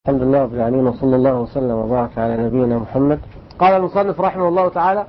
الحمد لله رب العالمين، وصلى الله وسلم وبارك على نبينا محمد. قال المصنف رحمه الله تعالى: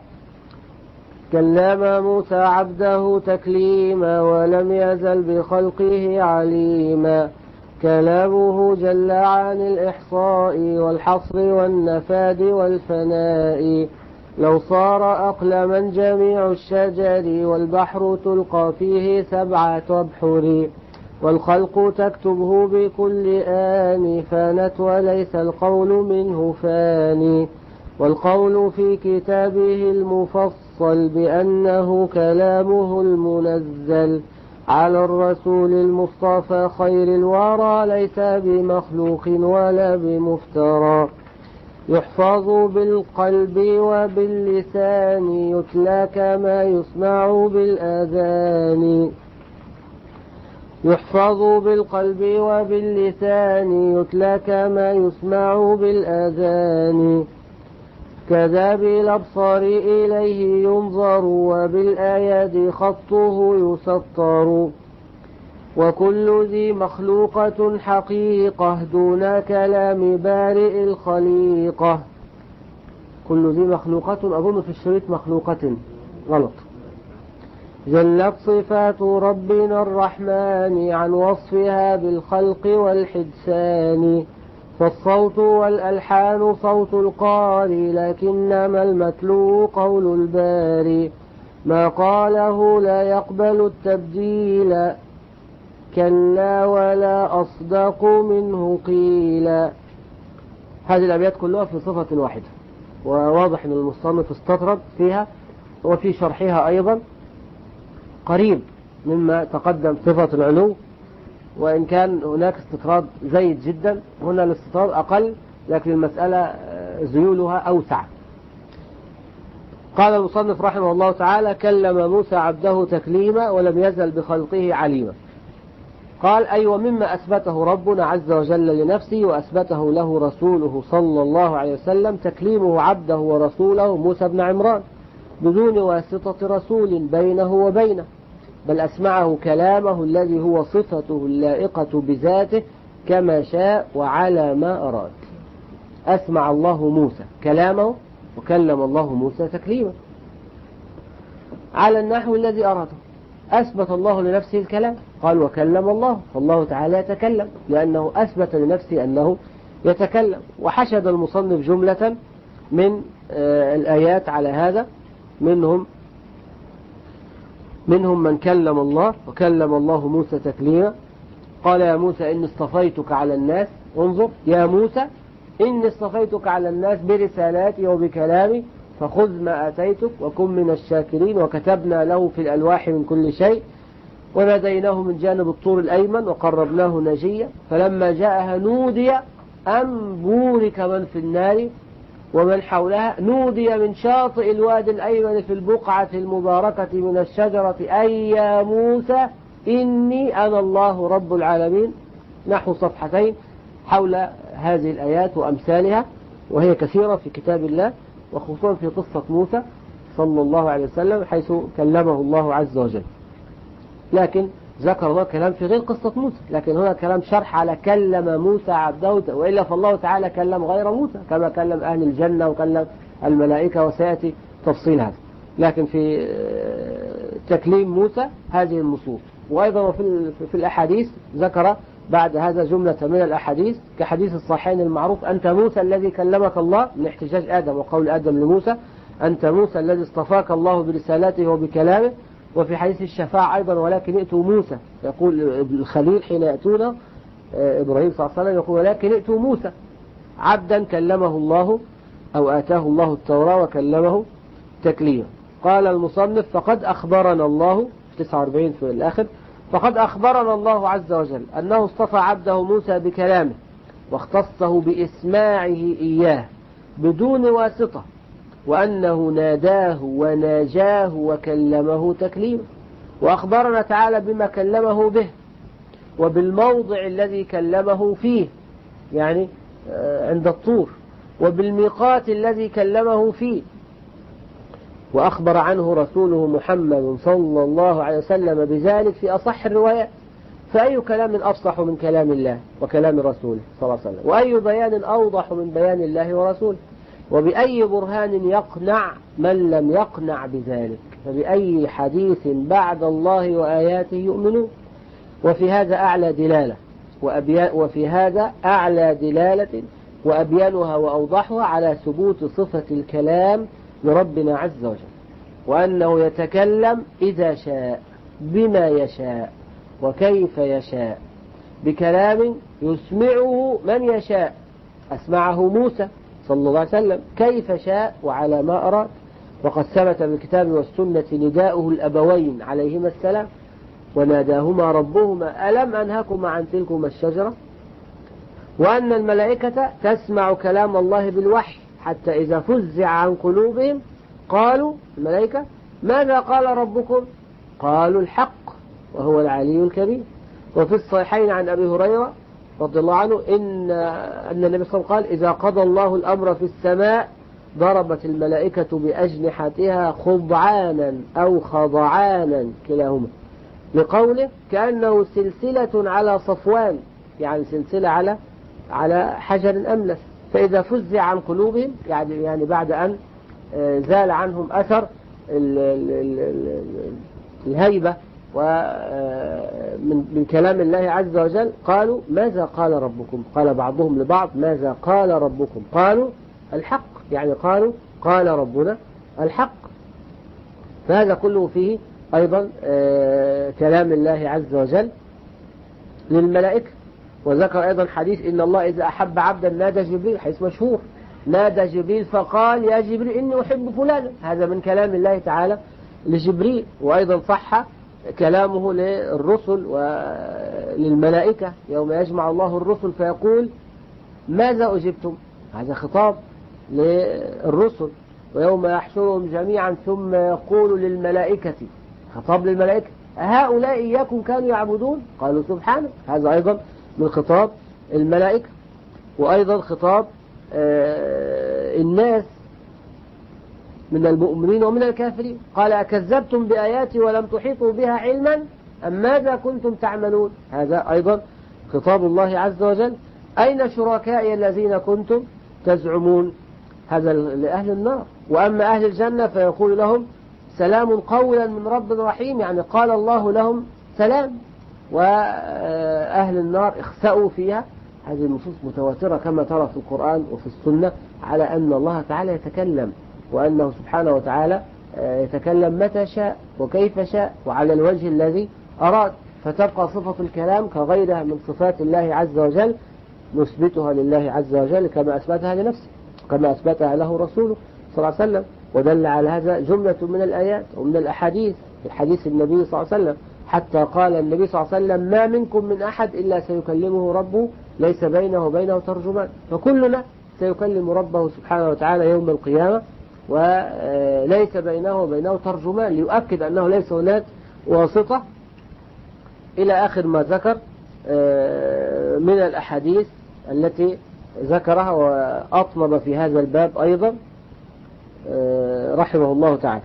كلم موسى عبده تكليما ولم يزل بخلقه عليما. كلامه جل عن الإحصاء والحصر والنفاد والفناء. لو صار أقلما جميع الشجر والبحر تلقى فيه 7 أبحر. والخلق تكتبه بكل آن فانت وليس القول منه فاني. والقول في كتابه المفصل بأنه كلامه المنزل على الرسول المصطفى خير الورى ليس بمخلوق ولا بمفترى. يحفظ بالقلب وباللسان يتلى كما يسمع بالآذان. يحفظ بالقلب وباللسان يتلى كما يسمع بالآذان. كذا بالأبصار إليه ينظر وبالآيات خطه يسطر. وكل ذي مخلوقة حقيقة دون كلام بارئ الخليقة. كل ذي مخلوقة، أظن في الشريط مخلوقة غلط. جلت صفات ربنا الرحمن عن وصفها بالخلق والحدثان. فالصوت والألحان صوت القاري لكنما المتلو قول الباري. ما قاله لا يقبل التبديل كلا ولا أصدق منه قيلا. هذه الأبيات كلها في صفة واحدة، وواضح أن المصنف استطرد فيها وفي شرحها أيضا قريب مما تقدم صفة العلو، وإن كان هناك استطراد زيد جدا، هنا الاستطراد أقل لكن المسألة ذيولها أوسع. قال المصنف رحمه الله تعالى: كلم موسى عبده تكليما ولم يزل بخلقه عليما. قال: أي ومما أثبته ربنا عز وجل لنفسه وأثبته له رسوله صلى الله عليه وسلم تكليمه عبده ورسوله موسى بن عمران بدون واسطة رسول بينه وبينه، بل أسمعه كلامه الذي هو صفته اللائقة بذاته كما شاء وعلى ما أراد. أسمع الله موسى كلامه وكلم الله موسى تكليما على النحو الذي أراده. أثبت الله لنفسه الكلام، قال وكلم الله، فالله تعالى يتكلم لأنه أثبت لنفسه أنه يتكلم. وحشد المصنف جملة من الآيات على هذا، منهم من كلم الله وكلم الله موسى تكليما. قال: يا موسى إني اصطفيتك على الناس. انظر، يا موسى إني اصطفيتك على الناس برسالاتي وبكلامي فخذ ما آتيتك وكن من الشاكرين. وكتبنا له في الألواح من كل شيء وناديناه من جانب الطور الأيمن وقربناه نجيا. فلما جاءها نودي أن بورك من في النار ومن حولها، نودي من شاطئ الوادي الأيمن في البقعة المباركة من الشجرة أي يا موسى إني أنا الله رب العالمين. نحو صفحتين حول هذه الآيات وأمثالها، وهي كثيرة في كتاب الله، وخصوصا في قصة موسى صلى الله عليه وسلم حيث كلمه الله عز وجل. لكن ذكر الله كلام في غير قصة موسى، لكن هنا كلام شرح على كلم موسى عبده، وإلا فالله تعالى كلم غير موسى كما كلم أهل الجنة وكلم الملائكة، وسيأتي تفصيل هذا. لكن في تكليم موسى هذه النصوص. وأيضا في الأحاديث ذكر بعد هذا جملة من الأحاديث كحديث الصحيحين المعروف: أنت موسى الذي كلمك الله، من احتجاج آدم وقول آدم لموسى: أنت موسى الذي اصطفاك الله برسالته وبكلامه. وفي حديث الشفاعة أيضا: ولكن ائتوا موسى، يقول الخليل حين يأتونه إبراهيم صلى الله عليه وسلم يقول: ولكن ائتوا موسى عبدا كلمه الله أو آتاه الله التوراة وكلمه تكليما. قال المصنف: فقد أخبرنا الله 49 في الآخر: فقد أخبرنا الله عز وجل أنه اصطفى عبده موسى بكلامه واختصه بإسماعه إياه بدون واسطة، وأنه ناداه وناجاه وكلمه تكليما. وأخبرنا تعالى بما كلمه به وبالموضع الذي كلمه فيه، يعني عند الطور، وبالميقات الذي كلمه فيه. وأخبر عنه رسوله محمد صلى الله عليه وسلم بذلك في أصح الروايات. فأي كلام أفصح من كلام الله وكلام رسوله صلى الله عليه وسلم، وأي بيان أوضح من بيان الله ورسوله، وبأي برهان يقنع من لم يقنع بذلك، فبأي حديث بعد الله وآياته يؤمنون. وفي هذا أعلى دلالة وأبيانها وأوضحها على ثبوت صفة الكلام لربنا عز وجل، وأنه يتكلم إذا شاء بما يشاء وكيف يشاء بكلام يسمعه من يشاء. أسمعه موسى صلى الله عليه وسلم كيف شاء وعلى ما أراد، وقد ثبت بالكتاب والسنة نداؤه الأبوين عليهما السلام، وناداهما ربهما ألم أنهكما عن تلكما الشجرة، وأن الملائكة تسمع كلام الله بالوحي حتى إذا فزع عن قلوبهم قالوا الملائكة ماذا قال ربكم؟ قالوا الحق وهو العلي الكبير. وفي الصحيحين عن أبي هريرة رضي الله عنه أن النبي صلى الله عليه وسلم قال إذا قضى الله الأمر في السماء ضربت الملائكة بأجنحتها خضعانا أو خضعانا كلاهما، لقوله كأنه سلسلة على صفوان، يعني سلسلة على حجر أملس. فإذا فزع عن قلوبهم يعني بعد أن زال عنهم أثر الهيبة من كلام الله عز وجل قالوا ماذا قال ربكم؟ قال بعضهم لبعض ماذا قال ربكم؟ قالوا الحق، يعني قالوا قال ربنا الحق. فهذا كله فيه أيضا كلام الله عز وجل للملائكة. وذكر أيضا حديث إن الله إذا أحب عبدا نادى جبريل، حديث مشهور، نادى جبريل فقال يا جبريل إني أحب فلانا، هذا من كلام الله تعالى لجبريل. وأيضا صح كلامه للرسل وللملائكة يوم يجمع الله الرسل فيقول ماذا أجبتم؟ هذا خطاب للرسل. ويوم يحشرهم جميعا ثم يقول للملائكة، خطاب للملائكة، هؤلاء إياكم كانوا يعبدون؟ قالوا سبحانه، هذا أيضا من خطاب الملائكة. وأيضا خطاب الناس من المؤمنين ومن الكافرين، قال أكذبتم بآياتي ولم تحيطوا بها علما أم ماذا كنتم تعملون؟ هذا أيضا خطاب الله عز وجل، أين شركائي الذين كنتم تزعمون؟ هذا لأهل النار. وأما أهل الجنة فيقول لهم سلام قولا من رب رحيم، يعني قال الله لهم سلام. وأهل النار اخسأوا فيها. هذه النصوص متواترة كما ترى في القرآن وفي السنة على أن الله تعالى يتكلم، وأنه سبحانه وتعالى يتكلم متى شاء وكيف شاء وعلى الوجه الذي أراد. فتبقى صفة الكلام كغيرها من صفات الله عز وجل نثبتها لله عز وجل كما أثبتها لنفسه، كما أثبتها له رسوله صلى الله عليه وسلم. ودل على هذا جملة من الآيات ومن الأحاديث، في حديث النبي صلى الله عليه وسلم حتى قال النبي صلى الله عليه وسلم ما منكم من أحد إلا سيكلمه ربه ليس بينه وبينه ترجمان، فكلنا سيكلم ربه سبحانه وتعالى يوم القيامة وليس بينه وبينه ترجمان، ليؤكد أنه ليس هناك واسطة إلى آخر ما ذكر من الأحاديث التي ذكرها وأطلب في هذا الباب أيضا رحمه الله تعالى.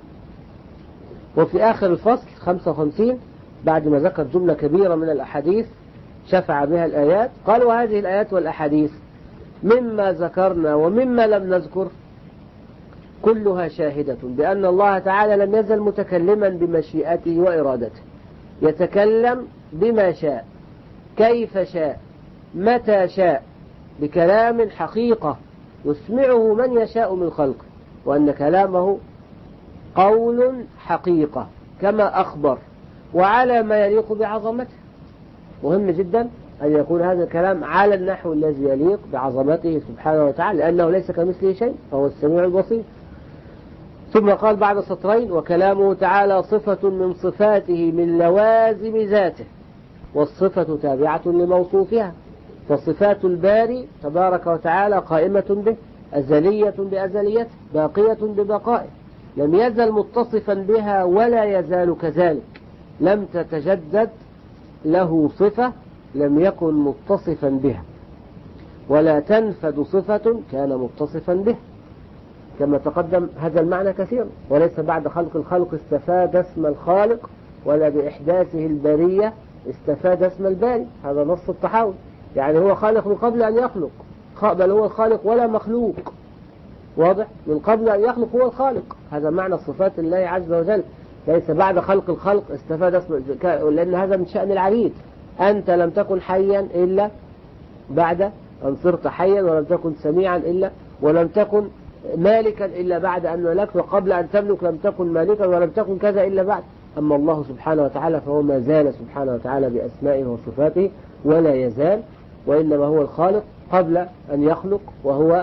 وفي آخر الفصل 55 بعد ما ذكر جملة كبيرة من الأحاديث شفع بها الآيات قال وهذه الآيات والأحاديث مما ذكرنا ومما لم نذكر كلها شاهدة بأن الله تعالى لم يزل متكلما بمشيئته وإرادته، يتكلم بما شاء كيف شاء متى شاء بكلام حقيقة يسمعه من يشاء من خلقه، وأن كلامه قول حقيقة كما أخبر وعلى ما يليق بعظمته. مهم جدا أن يكون هذا الكلام على النحو الذي يليق بعظمته سبحانه وتعالى، لأنه ليس كمثله شيء فهو السميع البصير. ثم قال بعد سطرين وكلامه تعالى صفة من صفاته من لوازم ذاته، والصفة تابعة لموصوفها، فصفات الباري تبارك وتعالى قائمة به، أزلية بأزليته، باقية ببقائه، لم يزل متصفا بها ولا يزال كذلك، لم تتجدد له صفة لم يكن متصفا بها، ولا تنفد صفة كان متصفا به، كما تقدم هذا المعنى كثيرا. وليس بعد خلق الخلق استفاد اسم الخالق ولا بإحداثه البرية استفاد اسم الباري، هذا نص التحاول. يعني هو خالق من قبل أن يخلق، بل هو الخالق ولا مخلوق. واضح؟ من قبل أن يخلق هو الخالق، هذا معنى صفات الله عز وجل. ليس بعد خلق الخلق استفاد اسم، لأن هذا من شأن العبيد. أنت لم تكن حيا إلا بعد أن صرت حيا، ولم تكن سميعا إلا، ولم تكن مالكا إلا بعد أن ملكت، وقبل أن تملك لم تكن مالكا، ولم تكن كذا إلا بعد. أما الله سبحانه وتعالى فهو ما زال سبحانه وتعالى بأسمائه وصفاته ولا يزال، وإنما هو الخالق قبل أن يخلق، وهو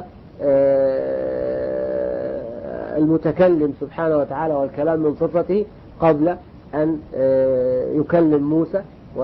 المتكلم سبحانه وتعالى، والكلام من صفته قبل أن يكلم موسى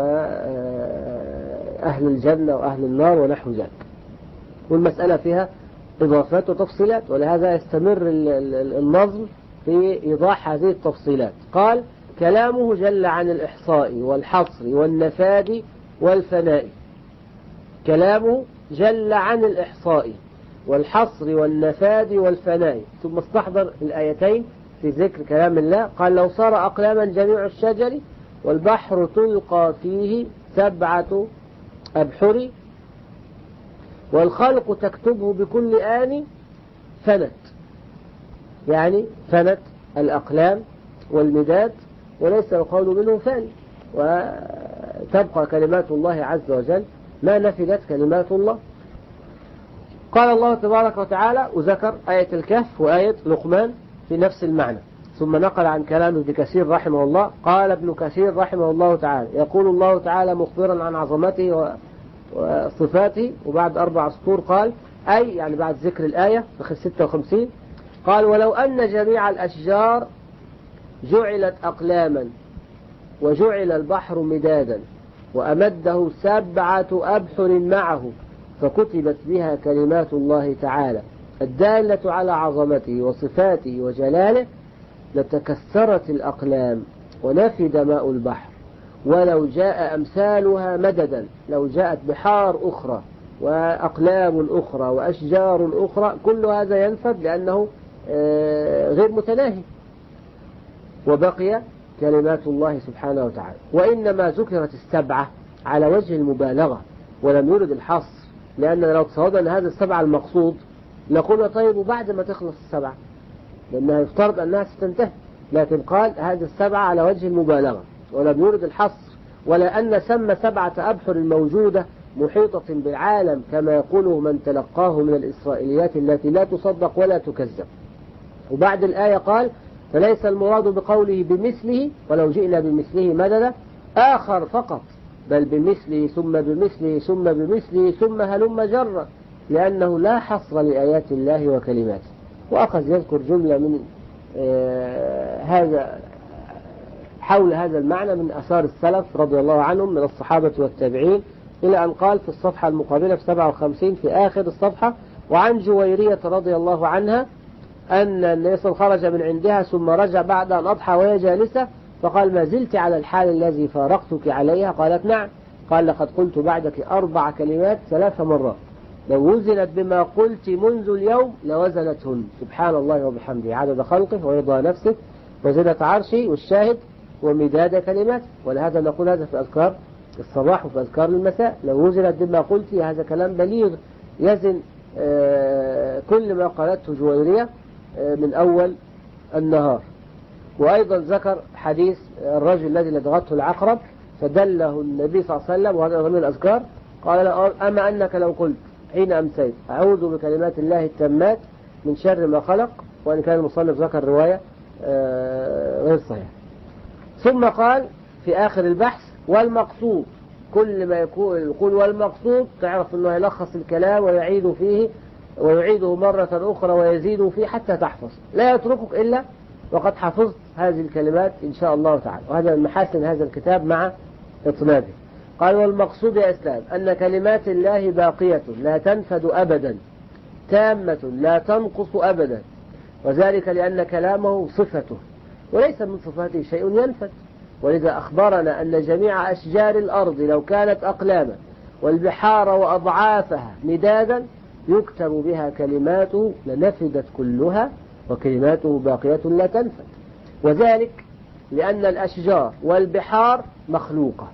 وأهل الجنة وأهل النار ونحو ذلك. والمسألة فيها إضافات وتفصيلات، ولهذا يستمر النظم في إيضاح هذه التفصيلات. قال: كلامه جل عن الإحصاء والحصر والنفاد والفناء. كلامه جل عن الإحصاء والحصر والنفاد والفناء. ثم استحضر الآيتين في ذكر كلام الله. قال: لو صار أقلاما جميع الشجر والبحر تلقى فيه 7 أبحر والخلق تكتبه بكل آن فنت. يعني فنت الأقلام والمداد، وليس القول منه فاني، وتبقى كلمات الله عز وجل ما نفدت كلمات الله. قال الله تبارك وتعالى، وذكر آية الكهف وآية لقمان في نفس المعنى، ثم نقل عن كلام ابن كثير رحمه الله. قال ابن كثير رحمه الله تعالى: يقول الله تعالى مخبرا عن عظمته وصفاته، وبعد 4 سطور قال أي، يعني بعد ذكر الآية في 56، قال: ولو أن جميع الأشجار جعلت أقلاما وجعل البحر مدادا وأمده 7 أبحر معه فكتبت بها كلمات الله تعالى الدالة على عظمته وصفاته وجلاله، لتكسرت الأقلام ونفد ماء البحر، ولو جاء أمثالها مددا، لو جاءت بحار أخرى وأقلام أخرى وأشجار أخرى، كل هذا ينفد لأنه غير متناهي، وبقي كلمات الله سبحانه وتعالى. وإنما ذكرت 7 على وجه المبالغة ولم يرد الحصر، لأننا لو تصورنا أن هذا 7 المقصود لقلنا طيب وبعد ما تخلص 7، لأنها يفترض أنها ستنتهي، لكن قال هذه 7 على وجه المبالغة ولم يرد الحصر، ولا أن سمى 7 أبحر الموجودة محيطة بالعالم كما يقوله من تلقاه من الإسرائيليات التي لا تصدق ولا تكذب. وبعد الآية قال: فليس المراد بقوله بمثله ولو جئنا بمثله مددا آخر فقط، بل بمثله ثم بمثله ثم بمثله ثم هلم جرا، لأنه لا حصر لآيات الله وكلماته. وأخذ يذكر جملة من هذا حول هذا المعنى من أثار السلف رضي الله عنهم من الصحابة والتابعين، إلى أن قال في الصفحة المقابلة في 57 في آخر الصفحة: وعن جويرية رضي الله عنها أن النبي صلى الله عليه وسلم خرج من عندها ثم رجع بعد أن أضحى وهي جالسة، فقال: ما زلت على الحال الذي فارقتك عليها؟ قالت: نعم. قال: لقد قلت بعدك 4 كلمات 3 مرات، لو وزنت بما قلت منذ اليوم لوزنتهن، سبحان الله وبحمده عدد خلقه ورضا نفسه وزنة عرشه، والشاهد ومداد كلماته. ولهذا نقول هذا في أذكار الصباح وفي أذكار المساء: لو وزنت بما قلت، هذا كلام بليغ يزن كل ما قالته جويرية من أول النهار. وأيضا ذكر حديث الرجل الذي لدغته العقرب فدله النبي صلى الله عليه وسلم، وهذا من الأذكار، قال: أما أنك لو قلت حين أمسيت أعوذ بكلمات الله التامات من شر ما خلق، وأن كان المصنف ذكر رواية غير صحيح. ثم قال في آخر البحث: والمقصود، كل ما يقول والمقصود تعرف أنه يلخص الكلام ويعيد فيه ويعيده مرة أخرى ويزيد فيه حتى تحفظ، لا يتركك إلا وقد حفظت هذه الكلمات إن شاء الله تعالى. وهذا من محاسن هذا الكتاب مع إطنابه. قال: والمقصود يا إسلام أن كلمات الله باقية لا تنفد أبدا، تامة لا تنقص أبدا، وذلك لأن كلامه صفته وليس من صفاته شيء ينفد. ولذا أخبرنا أن جميع أشجار الأرض لو كانت أقلاما والبحار وأضعافها مدادا يكتب بها كلماته لنفدت كلها، وكلماته باقية لا تنفد. وذلك لأن الأشجار والبحار مخلوقة،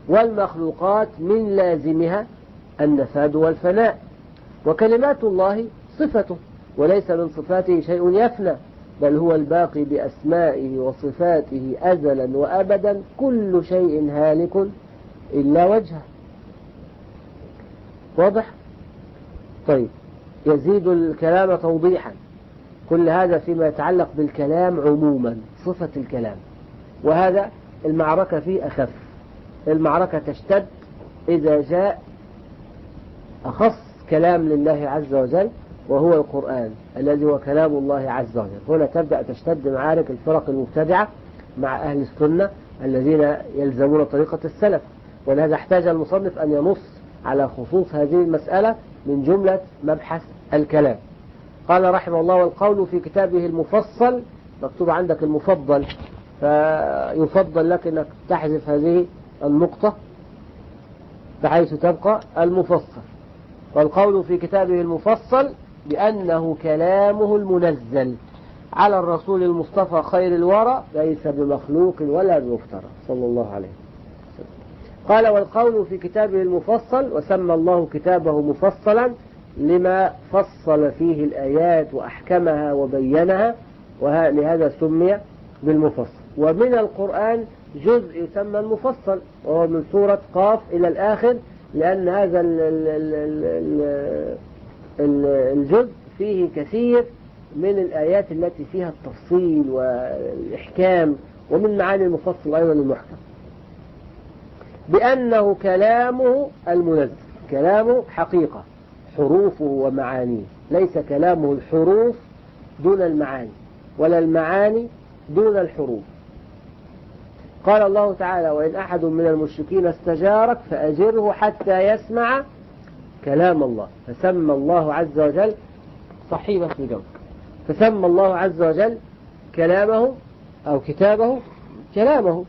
والمخلوقات من لازمها النفاد والفناء، وكلمات الله صفته، وليس من صفاته شيء يفنى، بل هو الباقي بأسمائه وصفاته أزلا وأبدا، كل شيء هالك إلا وجهه. واضح؟ طيب، يزيد الكلام توضيحا. كل هذا فيما يتعلق بالكلام عموما، صفة الكلام، وهذا المعركة فيه أخف. المعركة تشتد إذا جاء أخص كلام لله عز وجل وهو القرآن الذي هو كلام الله عز وجل. هنا تبدأ تشتد معارك الفرق المبتدعة مع أهل السنة الذين يلزمون طريقة السلف، ولهذا احتاج المصنف أن ينص على خصوص هذه المسألة من جملة مبحث الكلام. قال رحمه الله: والقول في كتابه المفصل، مكتوب عندك المفضل، فيفضل لك أنك تحذف هذه النقطة بحيث تبقى المفصل. والقول في كتابه المفصل بأنه كلامه المنزل على الرسول المصطفى خير الورى، ليس بمخلوق ولا بمفترى صلى الله عليه وسلم. قال: والقول في كتابه المفصل، وسمى الله كتابه مفصلا لما فصل فيه الآيات وأحكمها وبينها، ولهذا سمي بالمفصل. ومن القرآن جزء يسمى المفصل، وهو من سورة قاف إلى الآخر، لأن هذا الجزء فيه كثير من الآيات التي فيها التفصيل والإحكام، ومن معاني المفصل أيضا المحكم. بأنه كلامه المنزل، كلامه حقيقة، حروفه ومعانيه، ليس كلامه الحروف دون المعاني، ولا المعاني دون الحروف. قال الله تعالى: وإن أحد من المشركين استجارك فأجره حتى يسمع كلام الله. فسمى الله عز وجل صحيبة الجو، فسمى الله عز وجل كلامه أو كتابه كلامه.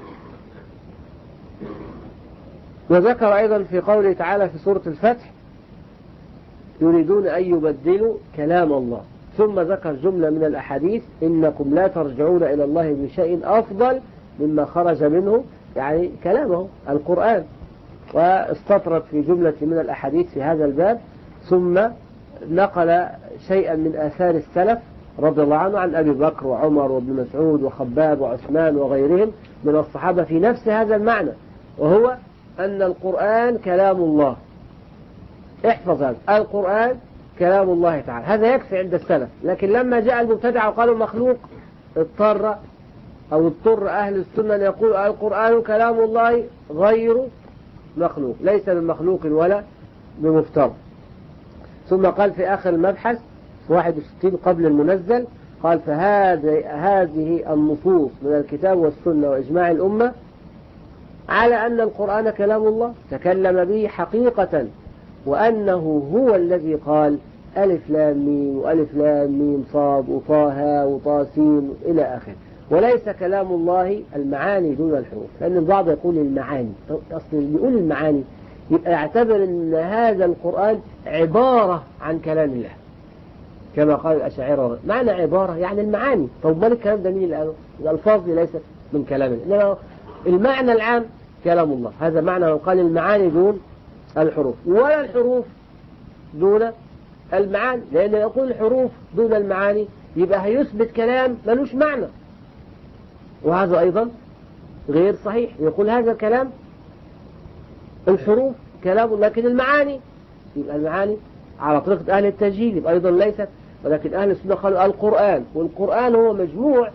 وذكر أيضا في قوله تعالى في سورة الفتح: يريدون أن يبدلوا كلام الله. ثم ذكر جملة من الأحاديث: إنكم لا ترجعون إلى الله بشيء أفضل مما خرج منه، يعني كلامه القرآن. واستطرد في جملة من الأحاديث في هذا الباب، ثم نقل شيئا من آثار السلف رضي الله عنه عن أبي بكر وعمر وابن مسعود وخباب وعثمان وغيرهم من الصحابة في نفس هذا المعنى، وهو أن القرآن كلام الله. احفظ هذا، القرآن كلام الله تعالى، هذا يكفي عند السلف. لكن لما جاء المبتدع وقالوا مخلوق، اضطر أهل السنة أن يقولوا القرآن كلام الله غير مخلوق، ليس بمخلوق ولا بمفترض. ثم قال في آخر المبحث في 61 قبل المنزل، قال: فهذه النصوص من الكتاب والسنة وإجماع الأمة على أن القرآن كلام الله تكلم به حقيقة، وأنه هو الذي قال ألف لام ميم وألف لام ميم صاد وطه وطاسين إلى آخره، وليس كلام الله المعاني دون الحروف. لأن البعض يقول المعاني، أصلا يقول المعاني يبقى يعتبر أن هذا القرآن عبارة عن كلام الله، كما قال الأشاعرة. معنى عبارة يعني المعاني. طب ما الكلام ده مين اللي قاله؟ الألفاظ ليست من كلام الله، إنما المعنى العام كلام الله. هذا معنى من قال المعاني دون الحروف، ولا الحروف دون المعاني، لأن يقول الحروف دون المعاني يبقى هيثبت كلام ملوش معنى، وهذا أيضا غير صحيح. يقول هذا الكلام الحروف كلام، لكن المعاني، يبقى المعاني على طريقة أهل التجهيل يبقى أيضا ليست. ولكن أهل السنة قالوا القرآن، والقرآن هو مجموع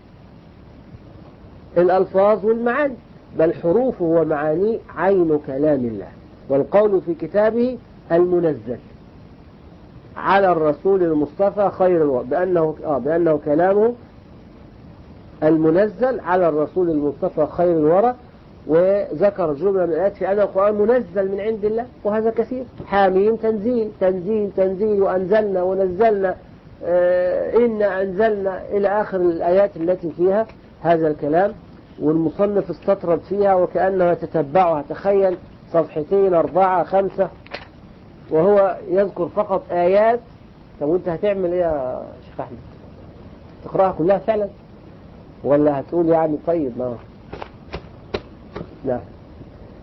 الألفاظ والمعاني، بل حروفه ومعانيه عين كلام الله. والقول في كتابه المنزل على الرسول المصطفى خير الورى، بأنه كلامه المنزل على الرسول المصطفى خير الورى. وذكر جملة من الآيات في أن القرآن منزل من عند الله، وهذا كثير. حاميم تنزيل تنزيل تنزيل، وأنزلنا ونزلنا، إنا أنزلنا إلى آخر الآيات التي فيها هذا الكلام. والمصنف استطرد فيها وكأنه يتتبعها. تخيل صفحتين 4 5 وهو يذكر فقط آيات. طب وانت هتعمل ايه يا شيخ أحمد؟ تقرأها كلها فعلا ولا هتقول يعني طيب؟ لا،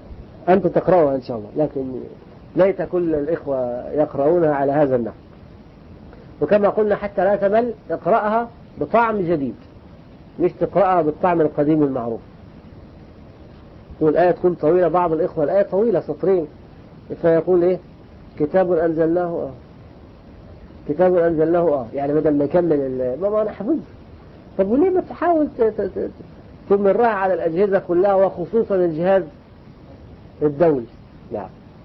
أنت تقرأها إن شاء الله، لكن ليت كل الإخوة يقرؤونها على هذا النحو. وكما قلنا حتى لا تمل اقرأها بطعم جديد، مش تقرأها بالطعم القديم المعروف. والآية تكون طويلة، بعض الإخوة الآية طويلة سطرين، فيقول إيه كتاب أنزلناه كتاب أنزلناه يعني بدل ما يكمل ما أنا حفظت. طب وليه ما تحاول تمرها على الأجهزة كلها وخصوصا الجهاز الدولي؟ لا.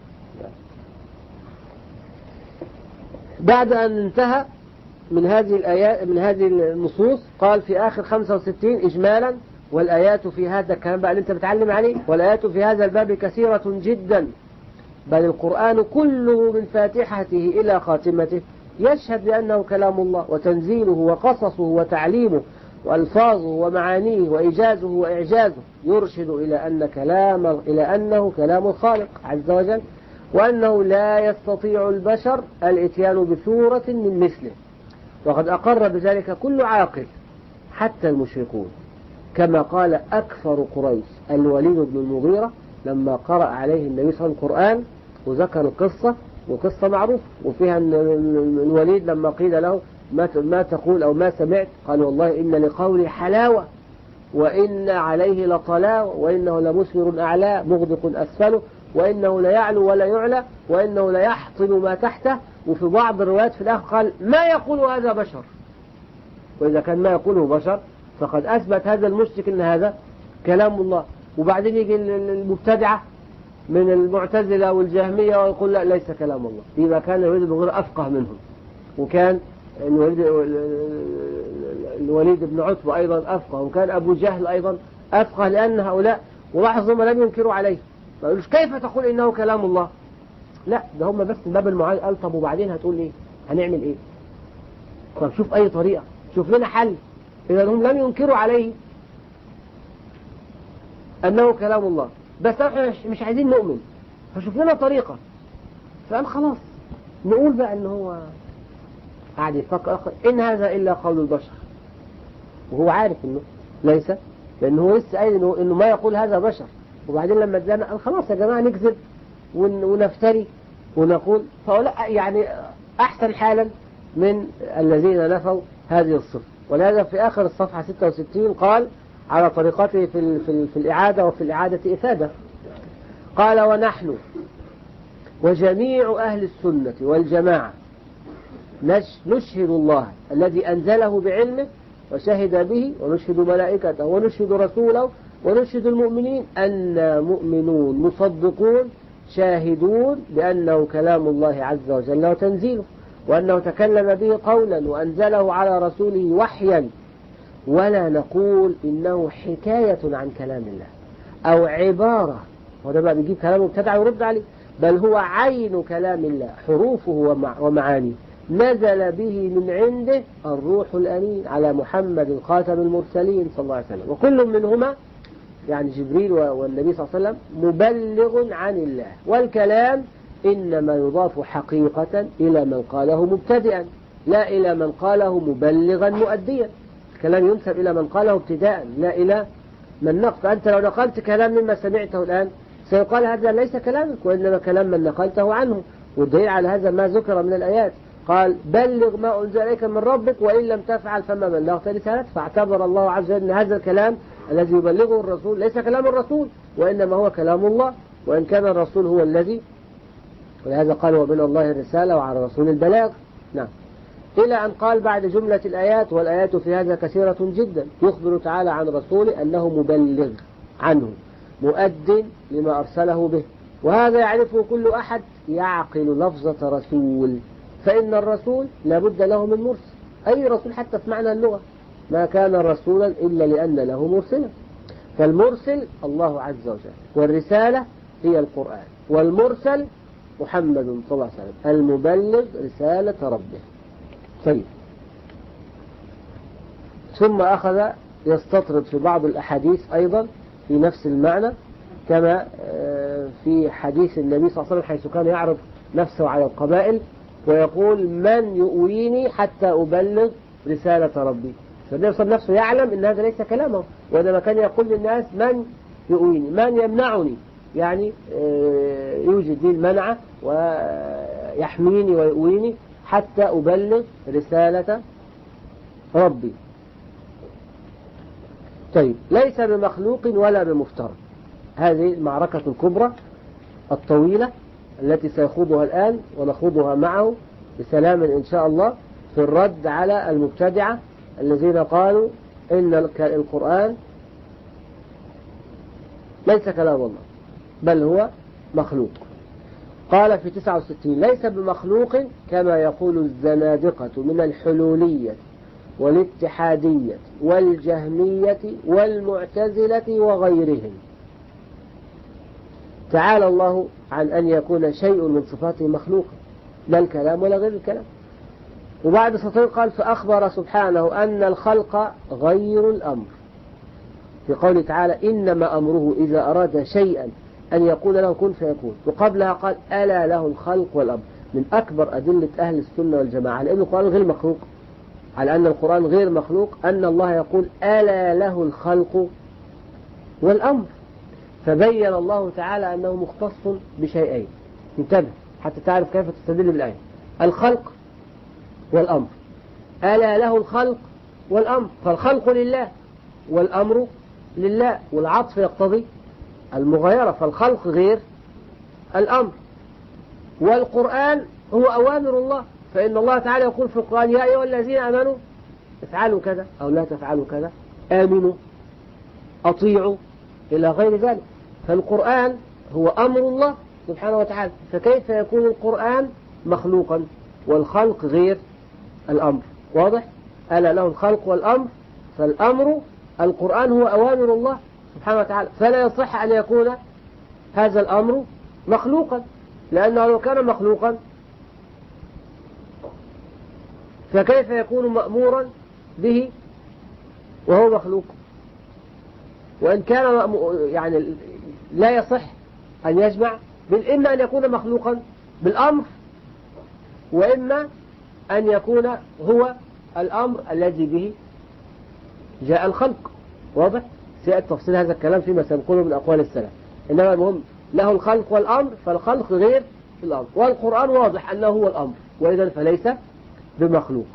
بعد أن انتهى من هذه الآيات من هذه النصوص قال في آخر 65 إجمالا: والآيات في هذا الكلام بقى اللي أنت بتعلم عليه، والآيات في هذا الباب كثيرة جدا، بل القرآن كله من فاتحته إلى خاتمته يشهد بأنه كلام الله وتنزيله وقصصه وتعليمه وألفاظه ومعانيه وإيجازه وإعجازه، يرشد إلى أنه كلام الخالق عز وجل، وأنه لا يستطيع البشر الإتيان بسورة من مثله. وقد أقر بذلك كل عاقل حتى المشركون، كما قال أكثر قريش الوليد بن المغيرة لما قرأ عليه النبي صلى الله عليه وسلم القرآن وذكر القصة، وقصة معروف وفيها أن الوليد لما قيل له ما تقول أو ما سمعت، قال والله إن لقولي حلاوة وإن عليه لطلاوة وإنه لمثمر أعلى مغدق أسفله وإنه لا يعلو ولا يعلى وإنه لا يحطم ما تحته. وفي بعض الروايات في الآخر قال ما يقول هذا بشر. وإذا كان ما يقوله بشر فقد أثبت هذا المشرك أن هذا كلام الله. وبعدين يجي المبتدعة من المعتزلة والجهمية ويقول لا ليس كلام الله. يبقى كان الوليد بن المغيرة أفقه منهم، وكان الوليد بن عتبة أيضا أفقه، وكان أبو جهل أيضا أفقه، لأن هؤلاء ولاحظوا ما لم ينكروا عليه. ما يقولوش كيف تقول إنه كلام الله؟ لا، ده هم بس باب المعايد. قال طب وبعدين هتقول إيه؟ هنعمل إيه؟ طب شوف أي طريقة، شوف لنا حل. إذا هم لم ينكروا عليه أنه كلام الله، بس احنا مش عايزين نؤمن، فشوف لنا طريقة. فقال خلاص نقول بقى ان هو قاعد يفكر اخر ان هذا الا قول البشر، وهو عارف انه ليس، لانه هو لسه قايل انه ما يقول هذا بشر. وبعدين لما اتزنق قال خلاص يا جماعة نكذب ونفتري ونقول، فهؤلاء يعني احسن حالا من الذين نفوا هذه الصفة. ولهذا في اخر الصفحة 66 قال على طريقته في الإعادة وفي الإعادة إفادة، قال ونحن وجميع أهل السنة والجماعة نشهد الله الذي أنزله بعلمه وشهد به، ونشهد ملائكته ونشهد رسوله ونشهد المؤمنين أن مؤمنون مصدقون شاهدون بأنه كلام الله عز وجل وتنزيله، وأنه تكلم به قولا وأنزله على رسوله وحيا، ولا نقول إنه حكاية عن كلام الله أو عبارة، وده بقى بيجيب كلامه مبتدع ويرد عليه، بل هو عين كلام الله حروفه ومعانيه، نزل به من عنده الروح الأمين على محمد خاتم المرسلين صلى الله عليه وسلم، وكل منهما يعني جبريل والنبي صلى الله عليه وسلم مبلغ عن الله. والكلام إنما يضاف حقيقة إلى من قاله مبتدئا لا إلى من قاله مبلغا مؤديا. الكلام ينسب إلى من قاله ابتداء لا إلى من نقل. فأنت لو نقلت كلام مما سمعته الآن سيقال هذا ليس كلامك وإنما كلام من نقلته عنه. والدليل على هذا ما ذكر من الآيات، قال بلغ ما أنزل إليك من ربك وإن لم تفعل فما بلغت رسالته. فاعتبر الله عز وجل أن هذا الكلام الذي يبلغه الرسول ليس كلام الرسول وإنما هو كلام الله، وإن كان الرسول هو الذي، ولهذا قال ومن الله الرسالة وعلى الرسول البلاغ. نعم. إلى أن قال بعد جملة الآيات والآيات في هذا كثيرة جدا، يخبر تعالى عن رسوله أنه مبلغ عنه مؤد لما أرسله به، وهذا يعرفه كل أحد يعقل لفظة رسول، فإن الرسول لابد له من مرسل. أي رسول حتى في معنى اللغة ما كان رسولا إلا لأن له مرسلا، فالمرسل الله عز وجل، والرسالة هي القرآن، والمرسل محمد صلى الله عليه وسلم المبلغ رسالة ربه. طيب، ثم أخذ يستطرد في بعض الأحاديث أيضا في نفس المعنى، كما في حديث النبي صلى الله عليه وسلم حيث كان يعرض نفسه على القبائل ويقول من يؤويني حتى أبلغ رسالة ربي. فالنبي صلى الله عليه وسلم نفسه يعلم أن هذا ليس كلامه، وإنما كان يقول للناس من يؤويني، من يمنعني يعني يوجد لي المنع ويحميني ويؤويني حتى أبلغ رسالة ربي. طيب، ليس بمخلوق ولا بمفترض. هذه المعركة الكبرى الطويلة التي سيخوضها الآن ونخوضها معه بسلام إن شاء الله في الرد على المبتدعة الذين قالوا إن القرآن ليس كلام الله بل هو مخلوق. قال في 69: ليس بمخلوق كما يقول الزنادقة من الحلولية والاتحادية والجهمية والمعتزلة وغيرهم. تعالى الله عن أن يكون شيء من صفاته مخلوقا، لا الكلام ولا غير الكلام. وبعد سطر قال: فأخبر سبحانه أن الخلق غير الأمر، في قوله تعالى: إنما أمره إذا أراد شيئا أن يقول له كن فيكون. وقبلها قال: ألا له الخلق والأمر. من أكبر أدلة أهل السنة والجماعة على أن القرآن غير مخلوق، على أن القرآن غير مخلوق، أن الله يقول: ألا له الخلق والأمر. فبين الله تعالى أنه مختص بشيئين. انتبه حتى تعرف كيف تستدل بالآية: الخلق والأمر. ألا له الخلق والأمر، فالخلق لله والأمر لله، والعطف يقتضي المغايرة، فالخلق غير الأمر. والقرآن هو أوامر الله، فإن الله تعالى يقول في القرآن: يا أيها الذين آمنوا افعلوا كذا أو لا تفعلوا كذا، آمنوا، أطيعوا، إلى غير ذلك. فالقرآن هو أمر الله سبحانه وتعالى، فكيف يكون القرآن مخلوقا والخلق غير الأمر؟ واضح؟ ألا له الخلق والأمر، فالأمر القرآن هو أوامر الله سبحانه وتعالى، فلا يصح أن يكون هذا الأمر مخلوقا، لأنه لو كان مخلوقا فكيف يكون مأمورا به وهو مخلوق؟ وإن كان يعني لا يصح أن يجمع، بل إما أن يكون مخلوقا بالأمر، وإما أن يكون هو الأمر الذي به جاء الخلق. واضح؟ سيأتي تفصيل هذا الكلام فيما سنقوله من أقوال السلف. إنما المهم له الخلق والأمر، فالخلق غير الأمر، والقرآن واضح أنه هو الأمر، وإذا فليس بمخلوق.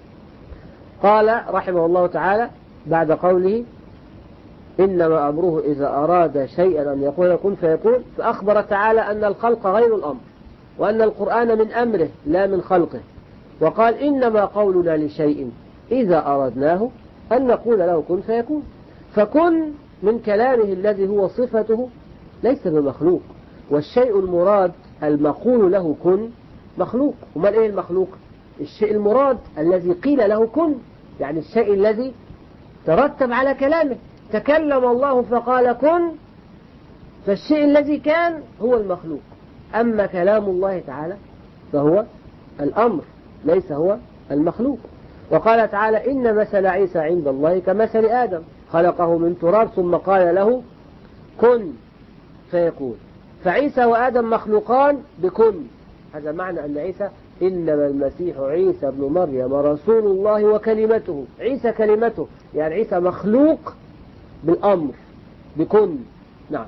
قال رحمه الله تعالى بعد قوله: إنما أمره إذا أراد شيئا أن يقول كن فيكون، فأخبر تعالى أن الخلق غير الأمر، وأن القرآن من أمره لا من خلقه. وقال: إنما قولنا لشيء إذا أردناه أن نقول له كن فيكون. فكن من كلامه الذي هو صفته ليس بمخلوق، والشيء المراد المقول له كن مخلوق. وما إيه المخلوق؟ الشيء المراد الذي قيل له كن، يعني الشيء الذي ترتب على كلامه. تكلم الله فقال كن، فالشيء الذي كان هو المخلوق. أما كلام الله تعالى فهو الأمر، ليس هو المخلوق. وقال تعالى: إن مثل عيسى عند الله كمثل آدم، خلقه من تراب ثم قال له كن فيكون. فعيسى وآدم مخلوقان بكن. هذا معنى أن عيسى إنما المسيح عيسى ابن مريم رسول الله وكلمته. عيسى كلمته، يعني عيسى مخلوق بالأمر بكن. نعم.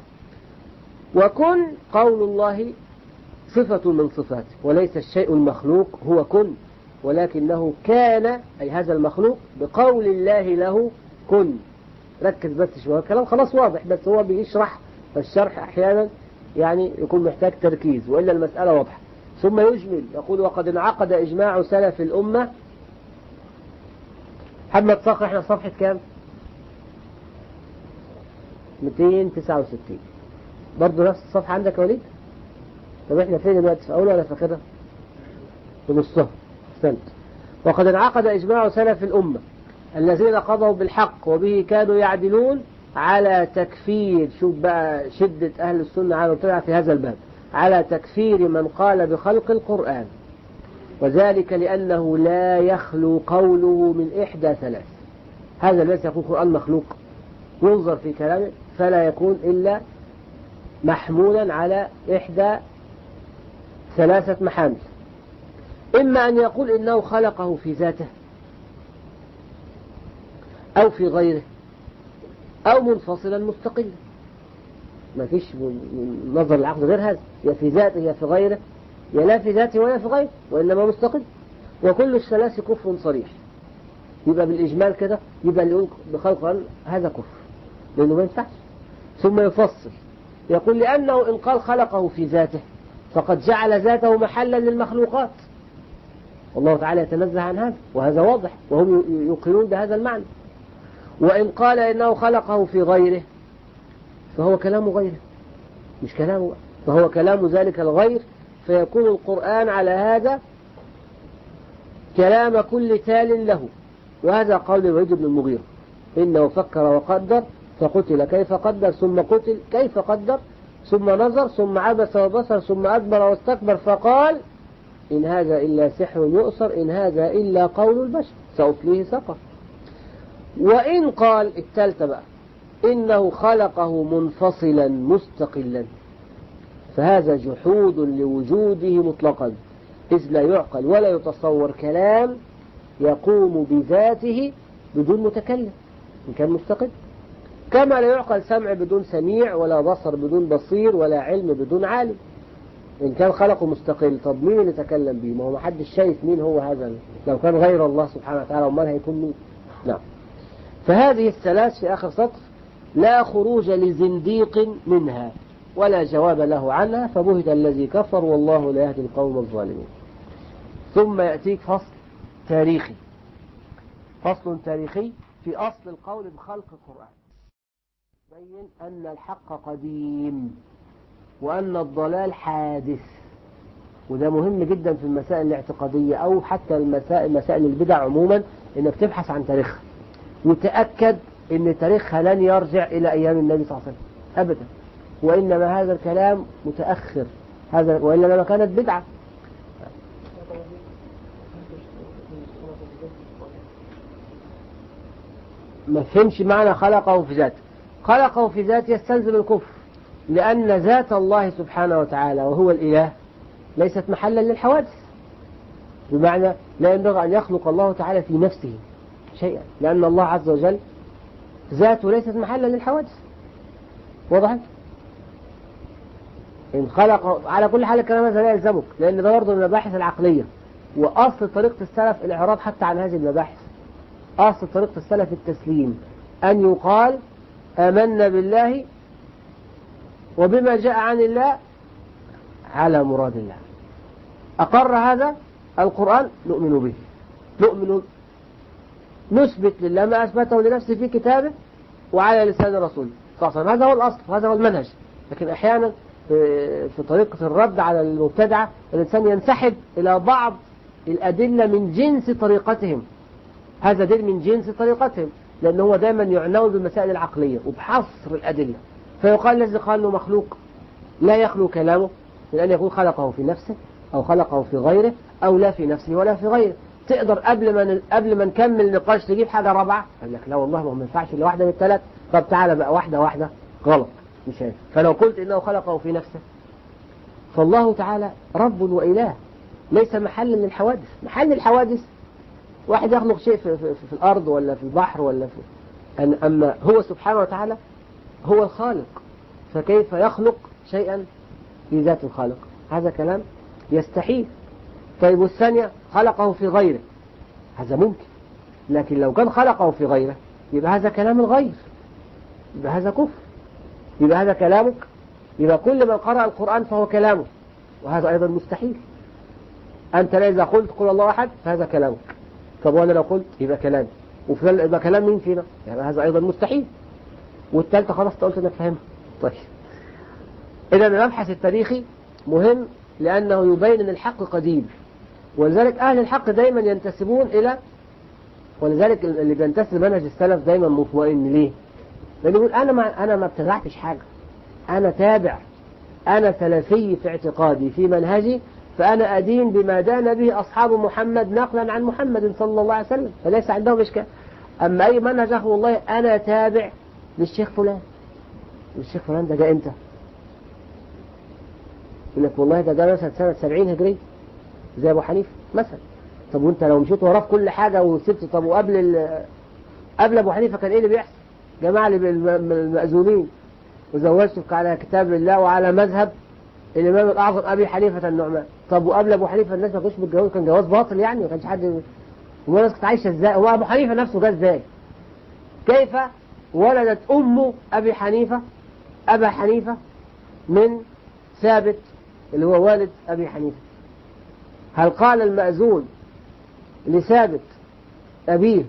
وكن قول الله صفة من صفاته، وليس الشيء المخلوق هو كن، ولكنه كان، أي هذا المخلوق، بقول الله له كن. ركز بس شوية، الكلام خلاص واضح، بس هو بيشرح، فالشرح أحيانا يعني يكون محتاج تركيز، وإلا المسألة واضحة. ثم يجمل يقول: وقد انعقد إجماع سلف الأمة. محمد صقر، احنا صفحة كام؟ 269. برضه نفس الصفحة عندك يا وليد؟ طب احنا فين دلوقتي، في أولى ولا في آخرها؟ في نصها. أحسنت. وقد انعقد إجماع سلف الأمة الذين قضوا بالحق وبه كانوا يعدلون على تكفير، شوف بقى شدة أهل السنة على الطلع في هذا الباب، على تكفير من قال بخلق القرآن، وذلك لأنه لا يخلو قوله من إحدى ثلاث. هذا الذي يقول القرآن مخلوق ينظر في كلامه فلا يكون إلا محمولا على إحدى ثلاثة محامل: إما أن يقول إنه خلقه في ذاته أو في غيره أو منفصلا مستقلا. ما فيش نظر العقل غير هذا، يا في ذاته يا في غيره، يا لا في ذاته ولا في غيره، وإنما مستقل. وكل الثلاث كفر صريح. يبقى بالإجمال كده يبقى اللي يقول بخلق هذا كفر، لأنه ما ينفعش. ثم يفصل يقول لأنه إن قال خلقه في ذاته فقد جعل ذاته محلا للمخلوقات، والله تعالى يتنزه عن هذا، وهذا واضح وهم يقرون بهذا المعنى. وإن قال إنه خلقه في غيره فهو كلام غيره، مش كلامه، فهو كلام ذلك الغير، فيكون القرآن على هذا كلام كل تال له. وهذا قول الوليد بن المغيرة: إنه فكر وقدر فقتل كيف قدر ثم قتل كيف قدر ثم نظر ثم عبس وبصر ثم أدبر واستكبر فقال إن هذا إلا سحر يؤثر إن هذا إلا قول البشر سأصليه سقر. وإن قال الثالثة بقى إنه خلقه منفصلا مستقلا فهذا جحود لوجوده مطلقا، إذ لا يعقل ولا يتصور كلام يقوم بذاته بدون متكلم إن كان مستقل، كما لا يعقل سمع بدون سميع ولا بصر بدون بصير ولا علم بدون عالم. إن كان خلقه مستقل طب مين اللي تكلم به؟ ما هو محدش شايف مين هو هذا، لو كان غير الله سبحانه وتعالى ومن هيكون مين؟ نعم. فهذه الثلاث في آخر سطر لا خروج لزنديق منها ولا جواب له عنها، فبهت الذي كفر والله لا يهدي القوم الظالمين. ثم يأتيك فصل تاريخي، فصل تاريخي في أصل القول بخلق القرآن، بين أن الحق قديم وأن الضلال حادث. وده مهم جدا في المسائل الاعتقادية أو حتى مسائل البدع عموما، إنك تبحث عن تاريخها وتأكد إن تاريخها لن يرجع إلى أيام النبي صلى الله عليه وسلم أبدا، وإنما هذا الكلام متأخر، هذا وإلا لما كانت بدعة. ما فهمش معنى خلقه في ذاته. خلقه في ذاته يستلزم الكفر، لأن ذات الله سبحانه وتعالى وهو الإله ليست محلا للحوادث، بمعنى لا ينبغي أن يخلق الله تعالى في نفسه شيئا، لأن الله عز وجل ذاته ليست محلا للحوادث. وضحت؟ إن خلق على كل حال الكلام هذا لا يلزمك، لأن ده برضه من المباحث العقلية، وأصل طريقة السلف الإعراض حتى عن هذه المباحث. أصل طريقة السلف التسليم، أن يقال آمنا بالله وبما جاء عن الله على مراد الله، أقر هذا القرآن نؤمن به، نؤمن نثبت لله ما أثبته لنفسه في كتابه وعلى لسان رسوله صلى الله عليه وسلم. هذا هو الأصل وهذا هو المنهج. لكن أحيانا في طريقة الرد على المبتدعة الإنسان ينسحب إلى بعض الأدلة من جنس طريقتهم، هذا دين من جنس طريقتهم، لأنه هو دائما يعنون بالمسائل العقلية وبحصر الأدلة، فيقال الذي قال له مخلوق لا يخلو كلامه من أن يكون خلقه في نفسه أو خلقه في غيره أو لا في نفسه ولا في غيره. تقدر قبل ما نكمل نقاش تجيب حاجة رابعة، قال لك لا والله ما ينفعش إلا واحدة من الثلاث، طب تعالى بقى واحدة غلط مش هيك. فلو قلت إنه خلقه في نفسه فالله تعالى رب وإله ليس محلا للحوادث. محل الحوادث واحد يخلق شيء في الأرض ولا في البحر ولا في أما هو سبحانه وتعالى هو الخالق، فكيف يخلق شيئا في ذات الخالق؟ هذا كلام يستحيل. طيب والثانية خلقه في غيره، هذا ممكن، لكن لو كان خلقه في غيره يبقى هذا كلام الغير، يبقى هذا كفر، يبقى هذا كلامك، يبقى كل من قرأ القرآن فهو كلامه، وهذا أيضا مستحيل. أنت لا إذا قلت قل الله أحد فهذا كلامك، طب وأنا لو قلت يبقى كلامي، يبقى كلام مين فينا؟ يعني هذا أيضا مستحيل. والثالثة خلاص قلت انك فهمها. طيب إذا المبحث التاريخي مهم لأنه يبين أن الحق قديم، ولذلك أهل الحق دايما ينتسبون إلى، ولذلك اللي بينتسب منهج السلف دايما مطمئن. ليه؟ لأنه يقول أنا ما ابتدعتش حاجة، أنا تابع، أنا سلفي في اعتقادي في منهجي، فأنا أدين بما دان به أصحاب محمد نقلا عن محمد صلى الله عليه وسلم، فليس عندهم إشكال. أما أي منهج أخي والله أنا تابع للشيخ فلان، والشيخ فلان ده جاء إمتى؟ يقول لك والله ده جاء مثلا سنة 70 هجرية زي أبو حنيفة مثلا. طب وأنت لو مشيت وراه في كل حاجة وسبت، طب وقبل أبو حنيفة كان إيه اللي بيحصل؟ جماعة المأذونين وزوجتك على كتاب الله وعلى مذهب الإمام الأعظم أبي حنيفة النعمان. طب وقبل أبو حنيفة الناس ما كانوش بيتجوزوا، كان جواز باطل يعني، ما كانش حد. والناس كانت عايشة ازاي؟ هو أبو حنيفة نفسه جه ازاي؟ كيف ولدت أم أبا حنيفة من ثابت اللي هو والد أبي حنيفة؟ هل قال المأذون لثابت أبيه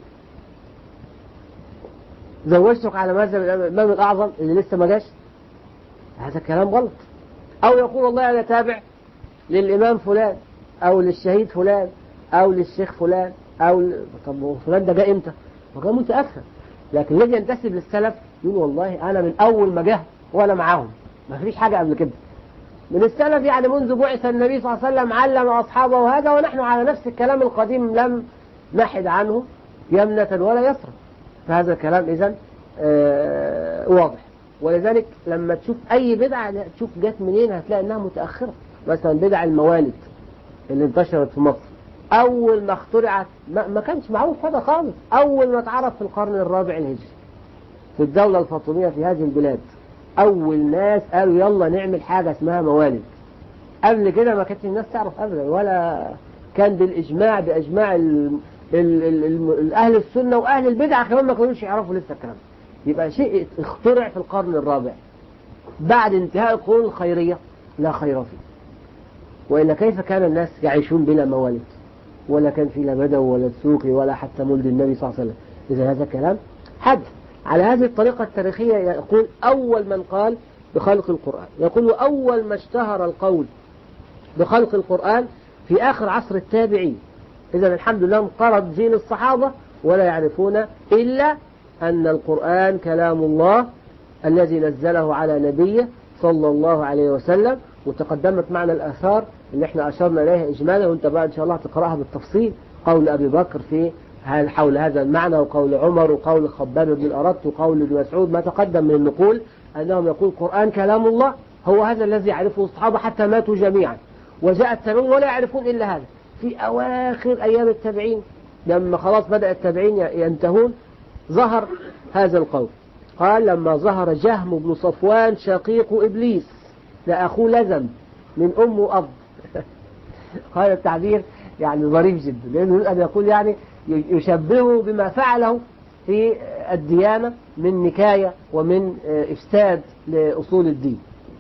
زوجتك على مذهب الإمام الأعظم اللي لسه ما جاش؟ هذا كلام غلط. أو يقول والله أنا تابع للإمام فلان أو للشهيد فلان أو للشيخ فلان طب فلان ده جاء إمتى؟ وجاء متأخر. لكن الذي ينتسب للسلف يقول والله أنا من أول ما جه وأنا معاهم، ما فيش حاجة قبل كده. من السلف يعني منذ بعث النبي صلى الله عليه وسلم علم أصحابه هذا، ونحن على نفس الكلام القديم لم نحد عنه يمنة ولا يسرا. فهذا الكلام إذن واضح. ولذلك لما تشوف أي بدعة تشوف جت منين هتلاقي أنها متأخرة. مثلا بدع الموالد اللي انتشرت في مصر أول ما اخترعت ما كانش معروف هذا خالص. أول ما اتعرف في القرن الرابع الهجري في الدولة الفاطمية في هذه البلاد، أول ناس قالوا يلا نعمل حاجة اسمها موالد. قبل كده ما كانت الناس تعرف أبدا، ولا كان بالإجماع بإجماع أهل السنة وأهل البدعة كمان ما كانوش يعرفوا لسه الكلام. يبقى شيء اخترع في القرن الرابع بعد انتهاء القرون الخيرية لا خير فيه. وإلا كيف كان الناس يعيشون بلا موالد؟ ولا كان في لا بدو ولا سوقي ولا حتى مولد النبي صلى الله عليه وسلم. إذا هذا كلام حدث على هذه الطريقة التاريخية. يقول أول من قال بخلق القرآن، يقول أول ما اشتهر القول بخلق القرآن في آخر عصر التابعين. إذا الحمد لله انقرض جيل الصحابة ولا يعرفون إلا أن القرآن كلام الله الذي نزله على نبيه صلى الله عليه وسلم. وتقدمت معنا الآثار اللي احنا أشرنا إليها إجمالا، وانت بقى إن شاء الله تقرأها بالتفصيل. قول أبي بكر في حول هذا المعنى، وقول عمر، وقول خباب بن الأرت، وقول ابن مسعود، ما تقدم من النقول أنهم يقول القرآن كلام الله. هو هذا الذي يعرفه الصحابة حتى ماتوا جميعا، وجاء التابعون ولا يعرفون إلا هذا. في أواخر أيام التابعين لما خلاص بدأ التابعين ينتهون ظهر هذا القول. قال لما ظهر جهم بن صفوان شقيق إبليس لأخوه لزم من أم وأب. هذا التعبير يعني ظريف جدا، لأنه أن يقول يعني يشبهه بما فعله في الديانة من نكاية ومن إفساد لأصول الدين.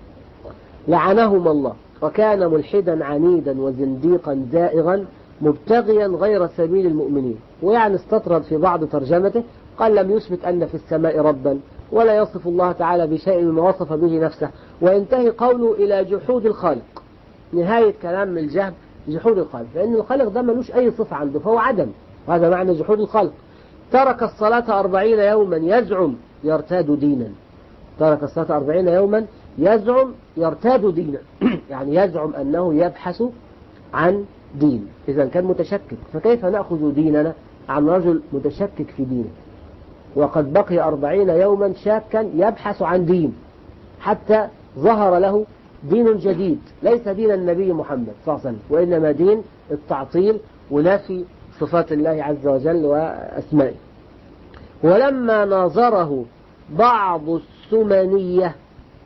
لعنهما الله، وكان ملحدا عنيدا وزنديقا زائغا مبتغيا غير سبيل المؤمنين. ويعني استطرد في بعض ترجمته قال لم يثبت أن في السماء ربا ولا يصف الله تعالى بشيء مما وصف به نفسه. وينتهي قوله إلى جحود الخالق. نهاية كلام الجهم جحود الخالق، لأن الخالق ده ملوش أي صفة عنده فهو عدم، وهذا معنى جحود الخالق. ترك الصلاة 40 يوما يزعم يرتاد دينا. ترك الصلاة 40 يوما يزعم يرتاد دينا يعني يزعم أنه يبحث عن دين. إذا كان متشكك، فكيف نأخذ ديننا عن رجل متشكك في دينه؟ وقد بقي 40 يوما شاكا يبحث عن دين حتى ظهر له دين جديد ليس دين النبي محمد صلى الله عليه وسلم، وإنما دين التعطيل ونفي صفات الله عز وجل وأسمائه. ولما ناظره بعض السمنية،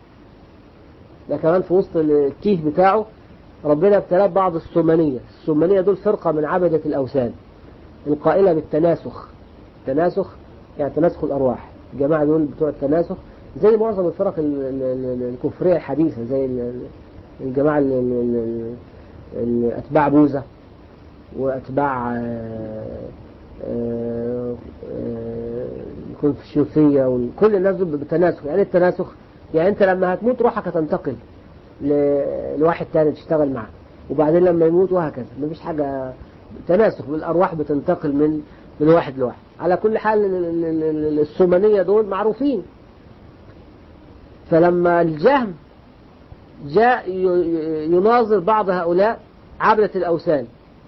ده كمان في وسط التيه بتاعه ربنا ابتلاه بعض السمنية. السمنية دول فرقة من عبدة الأوثان القائلة بالتناسخ. تناسخ يعني تناسخ الأرواح. الجماعة دول بتوع التناسخ زي معظم الفرق الكفرية الحديثة، زي الجماعة أتباع بوذا وأتباع الكونفوشيوسية وكل الناس دول بالتناسخ. يعني التناسخ يعني أنت لما هتموت روحك هتنتقل لواحد تاني تشتغل معه، وبعدين لما يموت وهكذا. مفيش حاجة تناسخ، الأرواح بتنتقل من واحد لواحد. على كل حال السمنية دول معروفين. فلما الجهم جاء يناظر بعض هؤلاء عبدة الأوثان،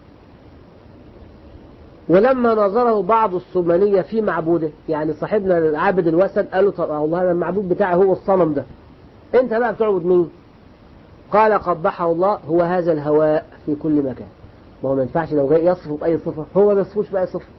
ولما ناظره بعض السمنية في معبوده، يعني صاحبنا العابد الوثن قال له طب والله أنا المعبود بتاعي هو الصنم ده، أنت بقى بتعبد مين؟ قال قبحه الله هو هذا الهواء في كل مكان. ما هو ما ينفعش لو جاي يصفه بأي صفة، هو ما يصفوش بأي صفة.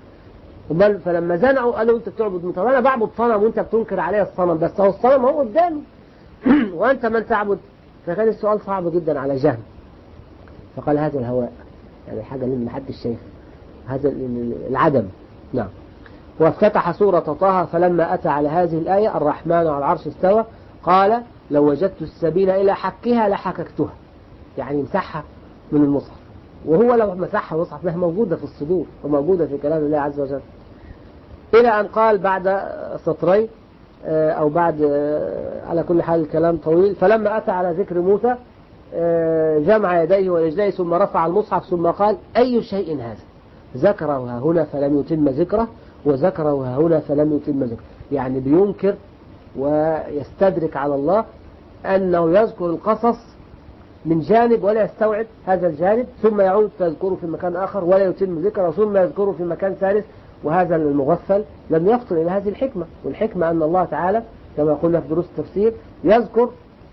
فلما زنقوا قالوا أنت بتعبد مين؟ طب أنا بعبد صنم وأنت بتنكر عليه الصنم، بس هو الصنم هو قدامي. وأنت من تعبد؟ فكان السؤال صعب جدا على جهم، فقال هذا الهواء، يعني حاجة اللي محدش شايف، هذا العدم. نعم. وافتتح سورة طه فلما أتى على هذه الآية الرحمن على العرش استوى قال لو وجدت السبيل إلى حكها لحككتها، يعني مسحها من المصحف. وهو لو مسحها المصحف ما هي موجودة في الصدور وموجودة في كلام الله عز وجل. إلى أن قال بعد سطرين أو بعد على كل حال الكلام طويل، فلما أتى على ذكر موسى جمع يديه ورجليه ثم رفع المصحف ثم قال أي شيء هذا؟ ذكره هنا فلم يتم ذكره، وذكره هنا فلم يتم ذكره، يعني بينكر ويستدرك على الله أنه يذكر القصص من جانب ولا يستوعب هذا الجانب، ثم يعود تذكره في مكان آخر ولا يتم ذكره، ثم يذكره في مكان ثالث. وهذا المغفل لم يفطن إلى هذه الحكمة، والحكمة أن الله تعالى كما قلنا في دروس التفسير يذكر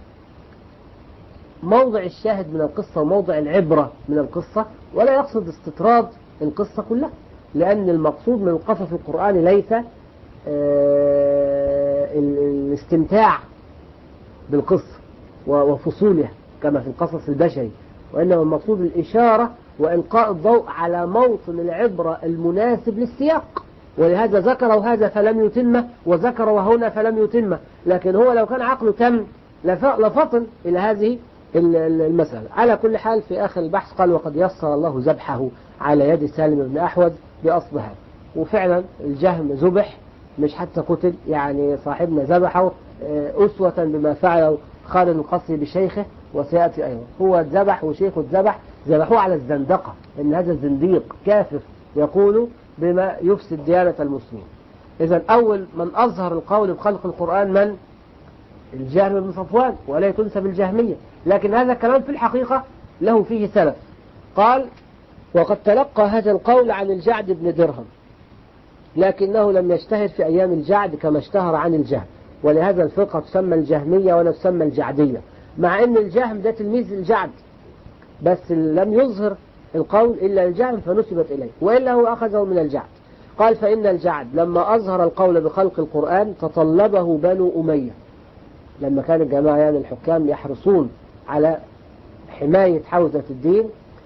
موضع الشاهد من القصة وموضع العبرة من القصة، ولا يقصد استطراد القصة كلها، لأن المقصود من القصص القرآني ليس الاستمتاع بالقصة وفصولها كما في القصص البشري، وإنما المقصود الإشارة وإلقاء الضوء على موطن العبرة المناسب للسياق. ولهذا ذكره هذا فلم يتمه وذكره هنا فلم يتمه، لكن هو لو كان عقله تم لفطن إلى هذه المسألة. على كل حال في آخر البحث قال وقد يسر الله ذبحه على يد سالم بن أحوذ بأصلها. وفعلا الجهم ذبح، مش حتى قتل، يعني صاحبنا ذبحه أسوة بما فعله خالد القصري بشيخه، وسيأتي أيضا هو ذبح وشيخه ذبح، ذبحوه على الزندقة، إن هذا الزنديق كافر يقول بما يفسد ديانة المسلمين. إذا أول من أظهر القول بخلق القرآن من؟ الجهم بن صفوان، ولا تنسب الجهمية، لكن هذا كلام في الحقيقة له فيه سلف. قال وقد تلقى هذا القول عن الجعد بن درهم، لكنه لم يشتهر في أيام الجعد كما اشتهر عن الجهم، ولهذا الفرقة تسمى الجهمية ولا تسمى الجعدية، مع أن الجهم ده تلميذ الجعد بس لم يظهر القول إلا الجهم فنسبت إليه، وإلا هو أخذه من الجعد. قال فإن الجعد لما أظهر القول بخلق القرآن تطلبه بنو أمية، لما كان الجماعة يعني الحكام يحرصون على حماية حوزة الدين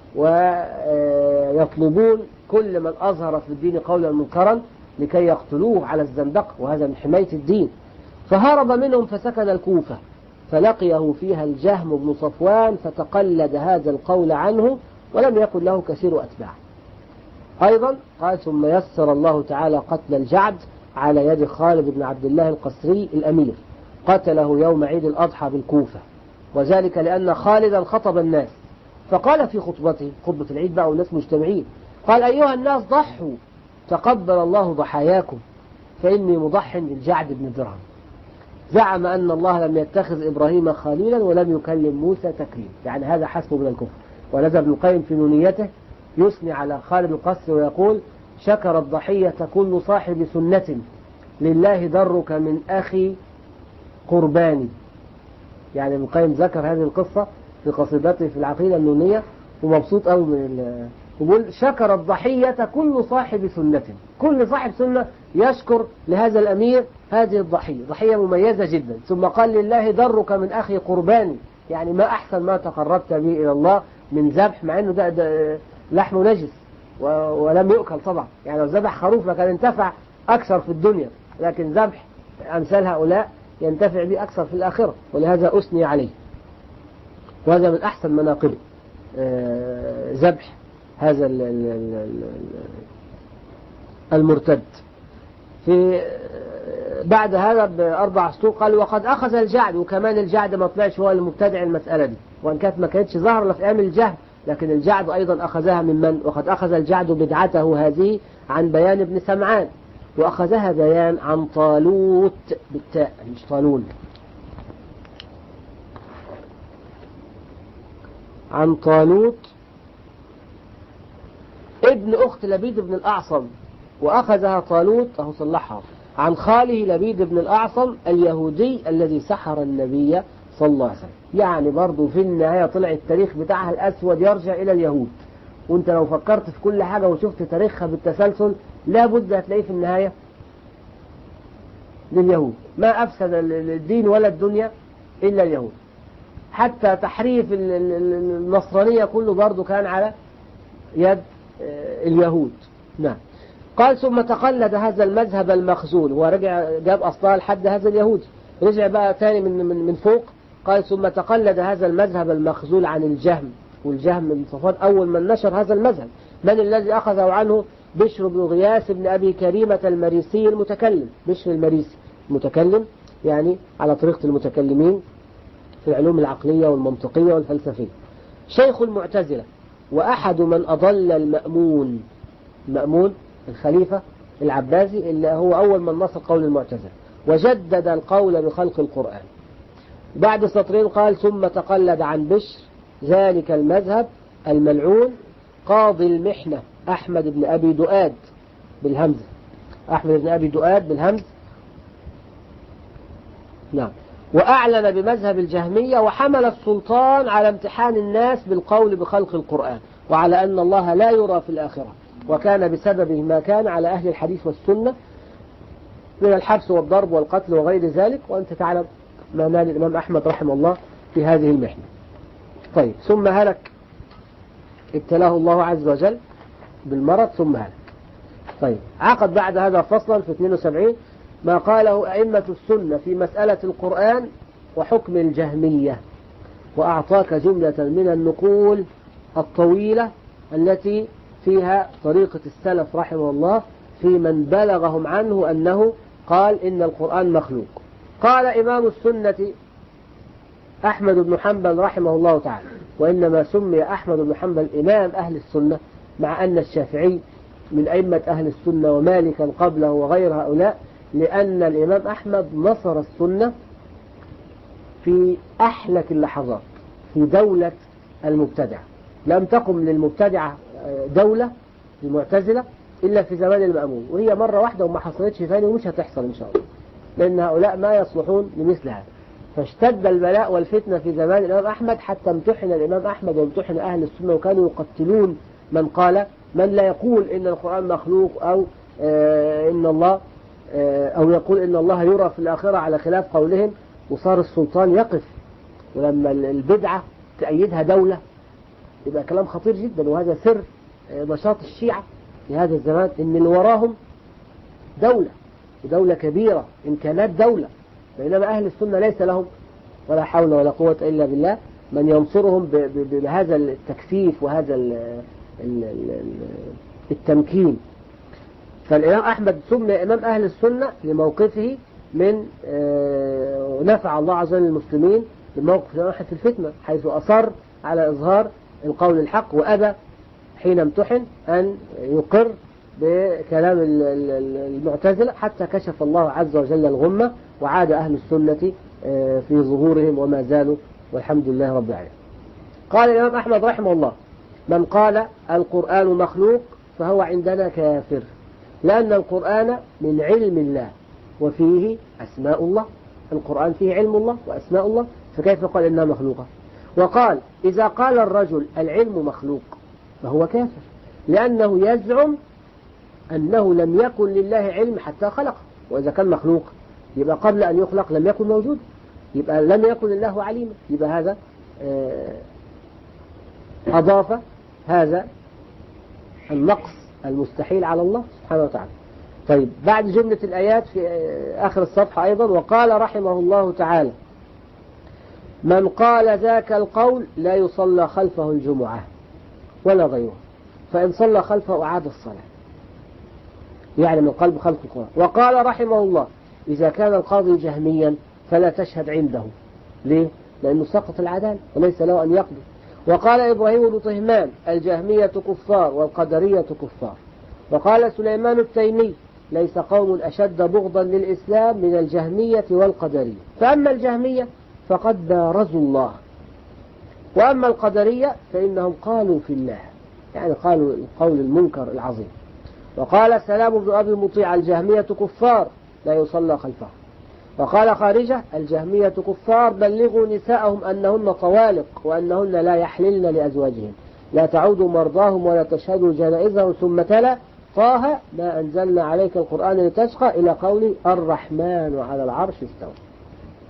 ويطلبون كل من أظهر في الدين قولا منكرا لكي يقتلوه على الزندقة، وهذا من حماية الدين. فهرب منهم فسكن الكوفة، فلقيه فيها الجهم بن صفوان فتقلد هذا القول عنه، ولم يكن له كثير أتباع. أيضا قال ثم يسر الله تعالى قتل الجعد على يد خالد بن عبد الله القسري الأمير، قتله يوم عيد الأضحى بالكوفة، وذلك لأن خالدا خطب الناس فقال في خطبته، خطبة العيد بقى والناس مجتمعين، قال أيها الناس ضحوا تقبل الله ضحاياكم فإني مضح بالجعد بن درهم. زعم أن الله لم يتخذ إبراهيم خليلا ولم يكلم موسى تكليما، يعني هذا حسبه من الكفر. ونزل ابن القيم في نونيته يثني على خالد القسري ويقول شكر الضحية كل صاحب سنة لله درك من أخي قرباني. يعني ابن القيم ذكر هذه القصة في قصيدته في العقيدة النونية ومبسوط قوي من يقول شكر الضحية كل صاحب سنة، كل صاحب سنة يشكر لهذا الأمير هذه الضحية، ضحية مميزة جدا. ثم قال لله درك من أخي قرباني، يعني ما أحسن ما تقربت به إلى الله من ذبح، مع أنه ده لحم نجس ولم يؤكل طبعا، يعني لو ذبح خروف لكان انتفع أكثر في الدنيا، لكن ذبح أمثال هؤلاء ينتفع به أكثر في الآخرة، ولهذا أثني عليه، وهذا من أحسن مناقبه ذبح هذا المرتد. في بعد هذا بأربع سطور قال وقد أخذ الجعد، وكمان الجعد ما طلعش هو المبتدع المسألة دي، وإن كانت ما كانتش ظاهرة في أيام الجهل، لكن الجعد أيضا أخذها من وقد أخذ الجعد بدعته هذه عن بيان بن سمعان، وأخذها بيان عن طالوت بالتاء مش طالون، عن طالوت ابن أخت لبيد بن الأعصم، وأخذها طالوت أهو صلحها عن خاله لبيد بن الأعصم اليهودي الذي سحر النبي صلى الله عليه وسلم. يعني برضو في النهاية طلع التاريخ بتاعها الأسود يرجع إلى اليهود، وانت لو فكرت في كل حاجة وشفت تاريخها بالتسلسل لابد هتلاقيه في النهاية لليهود. ما أفسد الدين ولا الدنيا إلا اليهود. حتى تحريف النصرانية كله برضه كان على يد اليهود. نعم. قال ثم تقلد هذا المذهب المخزول، هو رجع جاب أصلها لحد هذا اليهودي، رجع بقى تاني من فوق. قال ثم تقلد هذا المذهب المخزول عن الجهم، والجهم من صفوان أول من نشر هذا المذهب. من الذي أخذه عنه؟ بشر بن غياث بن أبي كريمة المريسي المتكلم. بشر المريسي المتكلم، يعني على طريقة المتكلمين في العلوم العقلية والمنطقية والفلسفية. شيخ المعتزلة وأحد من أضل المأمون. المأمون الخليفة العباسي اللي هو أول من نصر قول المعتزلة، وجدد القول بخلق القرآن. بعد سطرين قال ثم تقلد عن بشر ذلك المذهب الملعون قاضي المحنة أحمد بن أبي دؤاد بالهمزة. أحمد بن أبي دؤاد بالهمز. نعم. وأعلن بمذهب الجهمية وحمل السلطان على امتحان الناس بالقول بخلق القرآن، وعلى أن الله لا يرى في الآخرة، وكان بسببه ما كان على أهل الحديث والسنة من الحبس والضرب والقتل وغير ذلك، وأنت تعلم ما نال الإمام أحمد رحمه الله في هذه المحنة. طيب ثم هلك، ابتلاه الله عز وجل بالمرض ثم هلك. طيب عقد بعد هذا فصلا في 72 ما قاله أئمة السنة في مسألة القرآن وحكم الجهمية، وأعطاك جملة من النقول الطويلة التي فيها طريقة السلف رحمه الله في من بلغهم عنه أنه قال إن القرآن مخلوق. قال إمام السنة أحمد بن حنبل رحمه الله تعالى، وإنما سمي أحمد بن حنبل إمام أهل السنة مع أن الشافعي من أئمة أهل السنة ومالكا قبله وغير هؤلاء، لأن الإمام أحمد نصر السنة في أحلك اللحظات في دولة المبتدع. لم تقم للمبتدعة دولة المعتزلة إلا في زمان المأمون، وهي مرة واحدة وما حصلتش ثاني ومش هتحصل إن شاء الله، لأن هؤلاء ما يصلحون لمثل هذا. فاشتد البلاء والفتنة في زمان الإمام أحمد حتى امتحن الإمام أحمد وامتحن أهل السنة، وكانوا يقتلون من لا يقول إن القرآن مخلوق أو إن الله أو يقول إن الله يرى في الآخرة على خلاف قولهم. وصار السلطان يقف، ولما البدعة تأيدها دولة يبقى كلام خطير جدا. وهذا سر نشاط الشيعة في هذا الزمان، إن اللي وراهم دولة، ودولة كبيرة، إمكانات دولة، بينما أهل السنة ليس لهم ولا حول ولا قوة إلا بالله من ينصرهم بهذا التكثيف وهذا التمكين. فالإمام أحمد سمي إمام أهل السنة لموقفه من نفع الله عز وجل المسلمين بموقف في الفتنة، حيث أصر على إظهار القول الحق، وأبى حين امتحن أن يقر بكلام المعتزلة، حتى كشف الله عز وجل الغمة وعاد أهل السنة في ظهورهم وما زالوا، والحمد لله رب العالمين. قال الإمام أحمد رحمه الله من قال القرآن مخلوق فهو عندنا كافر، لأن القرآن من علم الله وفيه أسماء الله. القرآن فيه علم الله وأسماء الله، فكيف قال إنها مخلوقة؟ وقال إذا قال الرجل العلم مخلوق فهو كافر، لأنه يزعم أنه لم يكن لله علم حتى خلقه، وإذا كان مخلوق يبقى قبل أن يخلق لم يكن موجود، يبقى لم يكن الله عليما، يبقى هذا أضاف هذا النقص المستحيل على الله سبحانه وتعالى. طيب بعد جملة الآيات في آخر الصفحة أيضا وقال رحمه الله تعالى من قال ذاك القول لا يصلى خلفه الجمعة ولا غيره، فإن صلى خلفه أعاد الصلاة، يعني من قلب خلق القرآن. وقال رحمه الله إذا كان القاضي جهميا فلا تشهد عنده. ليه؟ لأنه سقط العدالة وليس له أن يقضي. وقال إبراهيم بن طهمان الجهمية كفار والقدرية كفار. وقال سليمان التيمي ليس قوم أشد بغضا للإسلام من الجهمية والقدرية، فأما الجهمية فقد بارزوا الله، وأما القدرية فإنهم قالوا في الله، يعني قالوا القول المنكر العظيم. وقال سلام بن أبي مطيع الجهمية كفار لا يصلى خلفهم. وقال خارجة الجهمية كفار بلغوا نساءهم أنهن طوالق وأنهن لا يحللن لأزواجهم لا تعودوا مرضاهم ولا تشهدوا جنائزهم، ثم تلا طه ما أنزلنا عليك القرآن لتشقى إلى قول الرحمن على العرش استوى.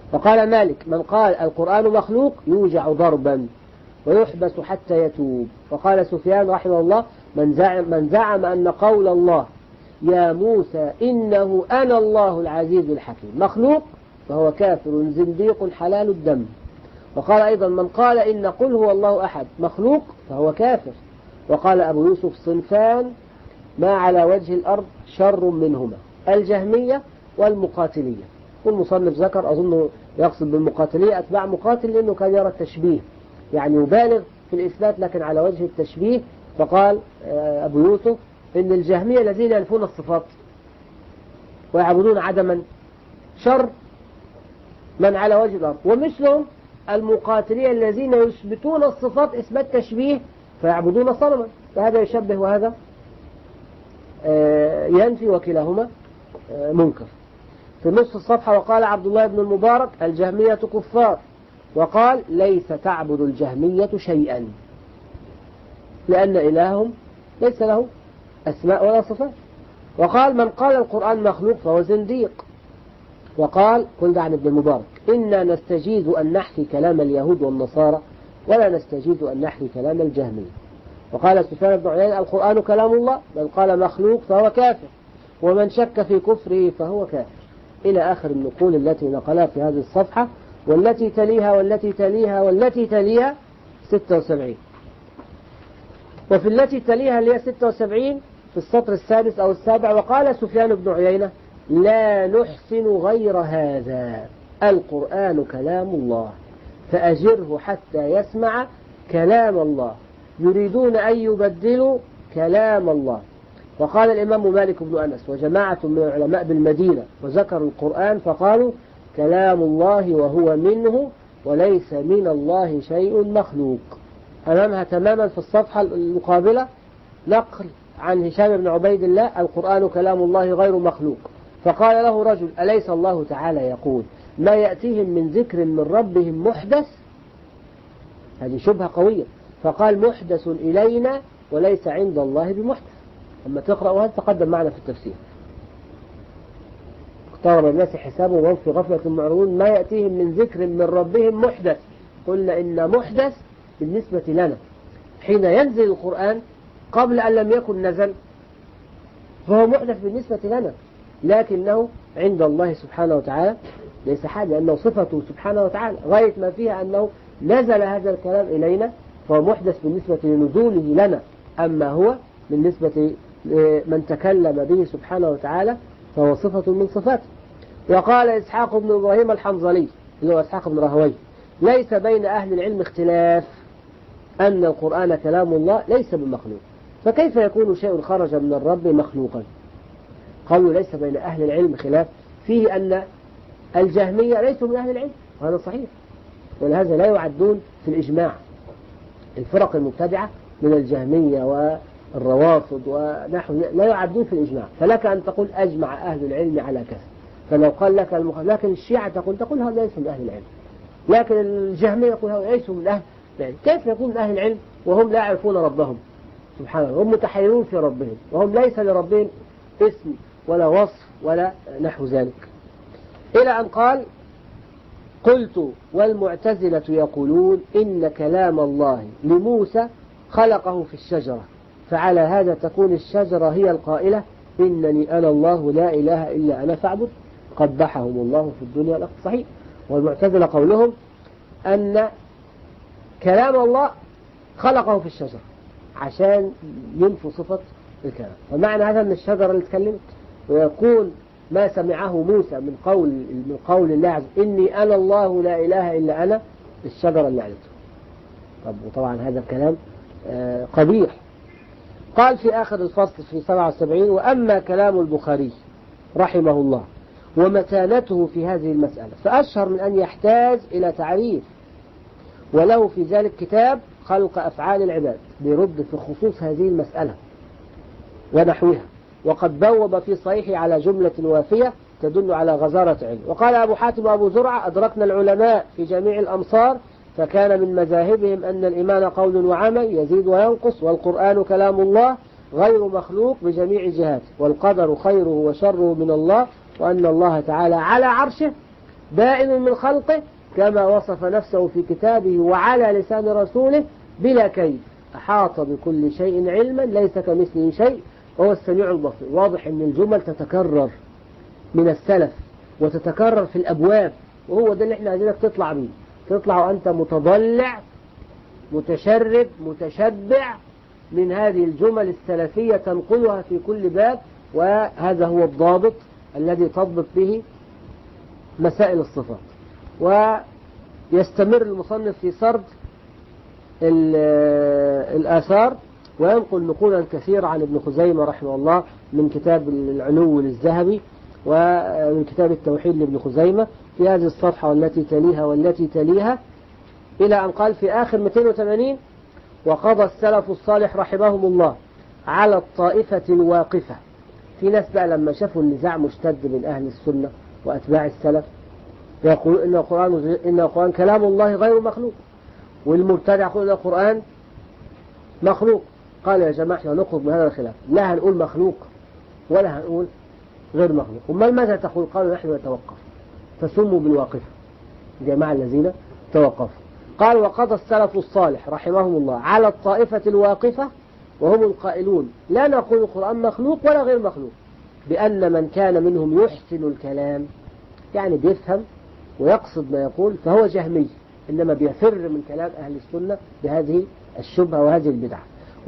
وقال مالك من قال القرآن مخلوق يوجع ضربا ويحبس حتى يتوب. وقال سفيان رحمه الله من زعم أن قول الله يا موسى إنه أنا الله العزيز الحكيم مخلوق فهو كافر زنديق حلال الدم. وقال أيضا من قال إن قل هو الله أحد مخلوق فهو كافر. وقال أبو يوسف صنفان ما على وجه الأرض شر منهما الجهمية والمقاتلية. والمصنف ذكر أظن يقصد بالمقاتلية أتباع مقاتل لأنه كان يرى التشبيه يعني يبالغ في الإثبات لكن على وجه التشبيه. فقال أبو يوسف إن الجهمية الذين ينفون الصفات ويعبدون عدما شر من على وجه الأرض ومثلهم المقاتلية الذين يثبتون الصفات إثبات تشبيه فيعبدون صنما فهذا يشبه وهذا ينفي وكلاهما منكر. في نصف الصفحة وقال عبد الله بن المبارك الجهمية كفار وقال ليس تعبد الجهمية شيئا لأن إلههم ليس له أسماء ولا صفات. وقال من قال القرآن مخلوق فهو زنديق. وقال قل عن ابن المبارك إنا نستجيز أن نحكي كلام اليهود والنصارى ولا نستجيز أن نحكي كلام الجهمية. وقال سفيان بن عيينة القرآن كلام الله من قال مخلوق فهو كافر ومن شك في كفره فهو كافر إلى آخر النقول التي نقلها في هذه الصفحة والتي تليها والتي تليها والتي تليها 76. وفي التي تليها اللي هي 76 في السطر السادس أو السابع وقال سفيان بن عيينة لا نحسن غير هذا القرآن كلام الله فأجره حتى يسمع كلام الله يريدون أن يبدلوا كلام الله. وقال الإمام مالك بن أنس وجماعة من العلماء بالمدينة وذكروا القرآن فقالوا كلام الله وهو منه وليس من الله شيء مخلوق. أمامها تماما في الصفحة المقابلة نقل عن هشام بن عبيد الله القرآن كلام الله غير مخلوق. فقال له رجل أليس الله تعالى يقول ما يأتيهم من ذكر من ربهم محدث. هذه شبهة قوية. فقال محدث إلينا وليس عند الله بمحدث. أما تقرأ هذا تقدم معنا في التفسير اقترب الناس حسابهم وهم في غفلة معرضون ما يأتيهم من ذكر من ربهم محدث. قلنا إن محدث بالنسبة لنا حين ينزل القرآن قبل أن لم يكن نزل فهو محدث بالنسبة لنا لكنه عند الله سبحانه وتعالى ليس حاجة لأنه صفته سبحانه وتعالى غاية ما فيها أنه نزل هذا الكلام إلينا فهو محدث بالنسبة لنزوله لنا. أما هو بالنسبة لمن تكلم به سبحانه وتعالى فهو صفة من صفاته. وقال إسحاق بن إبراهيم الحنظلي اللي هو إسحاق بن راهويه ليس بين أهل العلم اختلاف أن القرآن كلام الله ليس بمخلوق فكيف يكون شيء خرج من الرب مخلوقا. قالوا ليس بين أهل العلم خلاف فيه أن الجهمية ليسوا من أهل العلم وهذا صحيح ولهذا لا يعدون في الإجماع. الفرق المبتدعة من الجهمية والروافض ونحو لا يعدون في الإجماع. فلك أن تقول أجمع أهل العلم على كذا فلو قال لك لكن الشيعة تقول هؤلاء ليسوا من أهل العلم لكن الجهمية يقول هؤلاء ليسوا من أهل العلم. كيف يكون من أهل العلم وهم لا يعرفون ربهم سبحانه هم متحيرون في ربهم وهم ليس لربهم اسم ولا وصف ولا نحو ذلك. إلى أن قال قلت والمعتزلة يقولون إن كلام الله لموسى خلقه في الشجرة فعلى هذا تكون الشجرة هي القائلة إنني أنا الله لا إله إلا أنا فاعبد قبحهم الله في الدنيا والآخرة. صحيح. والمعتزلة قولهم أن كلام الله خلقه في الشجرة عشان ينفوا صفة الكلام. فمعنى هذا أن الشجرة اللي تكلمت ويكون ما سمعه موسى من قول الله عز إني أنا الله لا إله إلا أنا الشجرة اللي علته. طب وطبعا هذا الكلام قبيح. قال في آخر الفصل في 77 وأما كلام البخاري رحمه الله ومتانته في هذه المسألة فأشهر من أن يحتاج إلى تعريف وله في ذلك كتاب خلق أفعال العباد بيرد في خصوص هذه المسألة ونحوها وقد بوب في صحيحه على جملة وافية تدل على غزارة علم. وقال أبو حاتم وأبو زرعة أدركنا العلماء في جميع الأمصار فكان من مذاهبهم أن الإيمان قول وعمل يزيد وينقص والقرآن كلام الله غير مخلوق بجميع جهاته والقدر خيره وشره من الله وأن الله تعالى على عرشه بائن من خلقه كما وصف نفسه في كتابه وعلى لسان رسوله بلا كيف، أحاط بكل شيء علما ليس كمثله شيء وهو السميع البصير. واضح أن الجمل تتكرر من السلف وتتكرر في الأبواب، وهو ده اللي احنا عايزينك تطلع بيه، تطلع وأنت متضلع متشرب متشبع من هذه الجمل السلفية تنقلها في كل باب، وهذا هو الضابط الذي تضبط به مسائل الصفات. ويستمر المصنف في سرد الآثار وينقل نقولا كثيرة عن ابن خزيمة رحمه الله من كتاب العلو للذهبي ومن كتاب التوحيد لابن خزيمة في هذه الصفحة والتي تليها والتي تليها، إلى أن قال في آخر 280: وقضى السلف الصالح رحمهم الله على الطائفة الواقفة. في ناس بقى لما شافوا النزاع مشتد من أهل السنة وأتباع السلف يقولون إن القرآن كلام الله غير مخلوق، والمبتدع يقول إن القرآن مخلوق. قال يا جماعة احنا نخرج من هذا الخلاف، لا هنقول مخلوق ولا هنقول غير مخلوق. وما ماذا تقول؟ قالوا نحن نتوقف، فسموا بالواقفة جماعة الذين توقفوا. قال وقضى السلف الصالح رحمهم الله على الطائفة الواقفة وهم القائلون لا نقول القرآن مخلوق ولا غير مخلوق، بأن من كان منهم يحسن الكلام يعني بيفهم ويقصد ما يقول فهو جهمي، إنما بيفر من كلام أهل السنة بهذه الشبهة وهذه البدعة.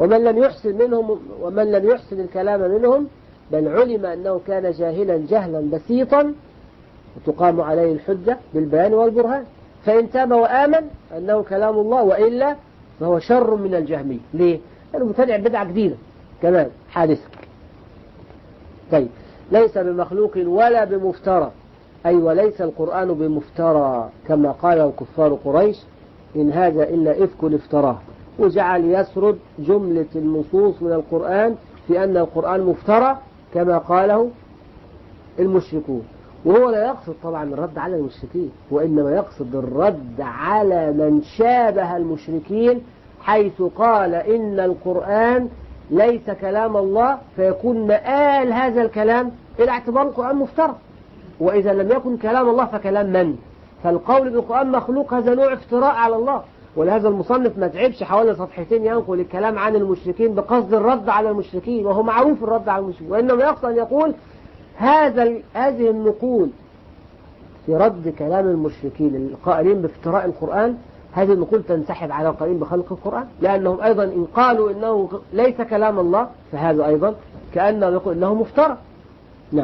ومن لم يحسن الكلام منهم بل علم أنه كان جاهلا جهلا بسيطا وتقام عليه الحجة بالبيان والبرهان، فإن تاب وآمن أنه كلام الله وإلا فهو شر من الجهمي. ليه؟ لأنه مبتدع بدعة جديدة كمان حادثة. طيب ليس بمخلوق ولا بمفترى، أي وليس القرآن بمفترى كما قاله كفار قريش إن هذا إلا إفك افتراه، وجعل يسرد جملة النصوص من القرآن في أن القرآن مفترى كما قاله المشركون. وهو لا يقصد طبعا الرد على المشركين، وإنما يقصد الرد على من شابه المشركين حيث قال إن القرآن ليس كلام الله، فيكون مآل هذا الكلام إلى اعتبار القرآن مفترى، وإذا لم يكن كلام الله فكلام من؟ فالقول بالقرآن مخلوق هذا نوع افتراء على الله. ولهذا المصنف ما تعبش حوالي صفحتين ينقل الكلام عن المشركين بقصد الرد على المشركين، وهو معروف الرد على المشركين، وإنما يقصد أن يقول هذه النقول في رد كلام المشركين القائلين بافتراء القرآن، هذه النقول تنسحب على القائلين بخلق القرآن، لأنهم أيضا إن قالوا إنه ليس كلام الله فهذا أيضا كأنه يقول إنه مفترى. نعم.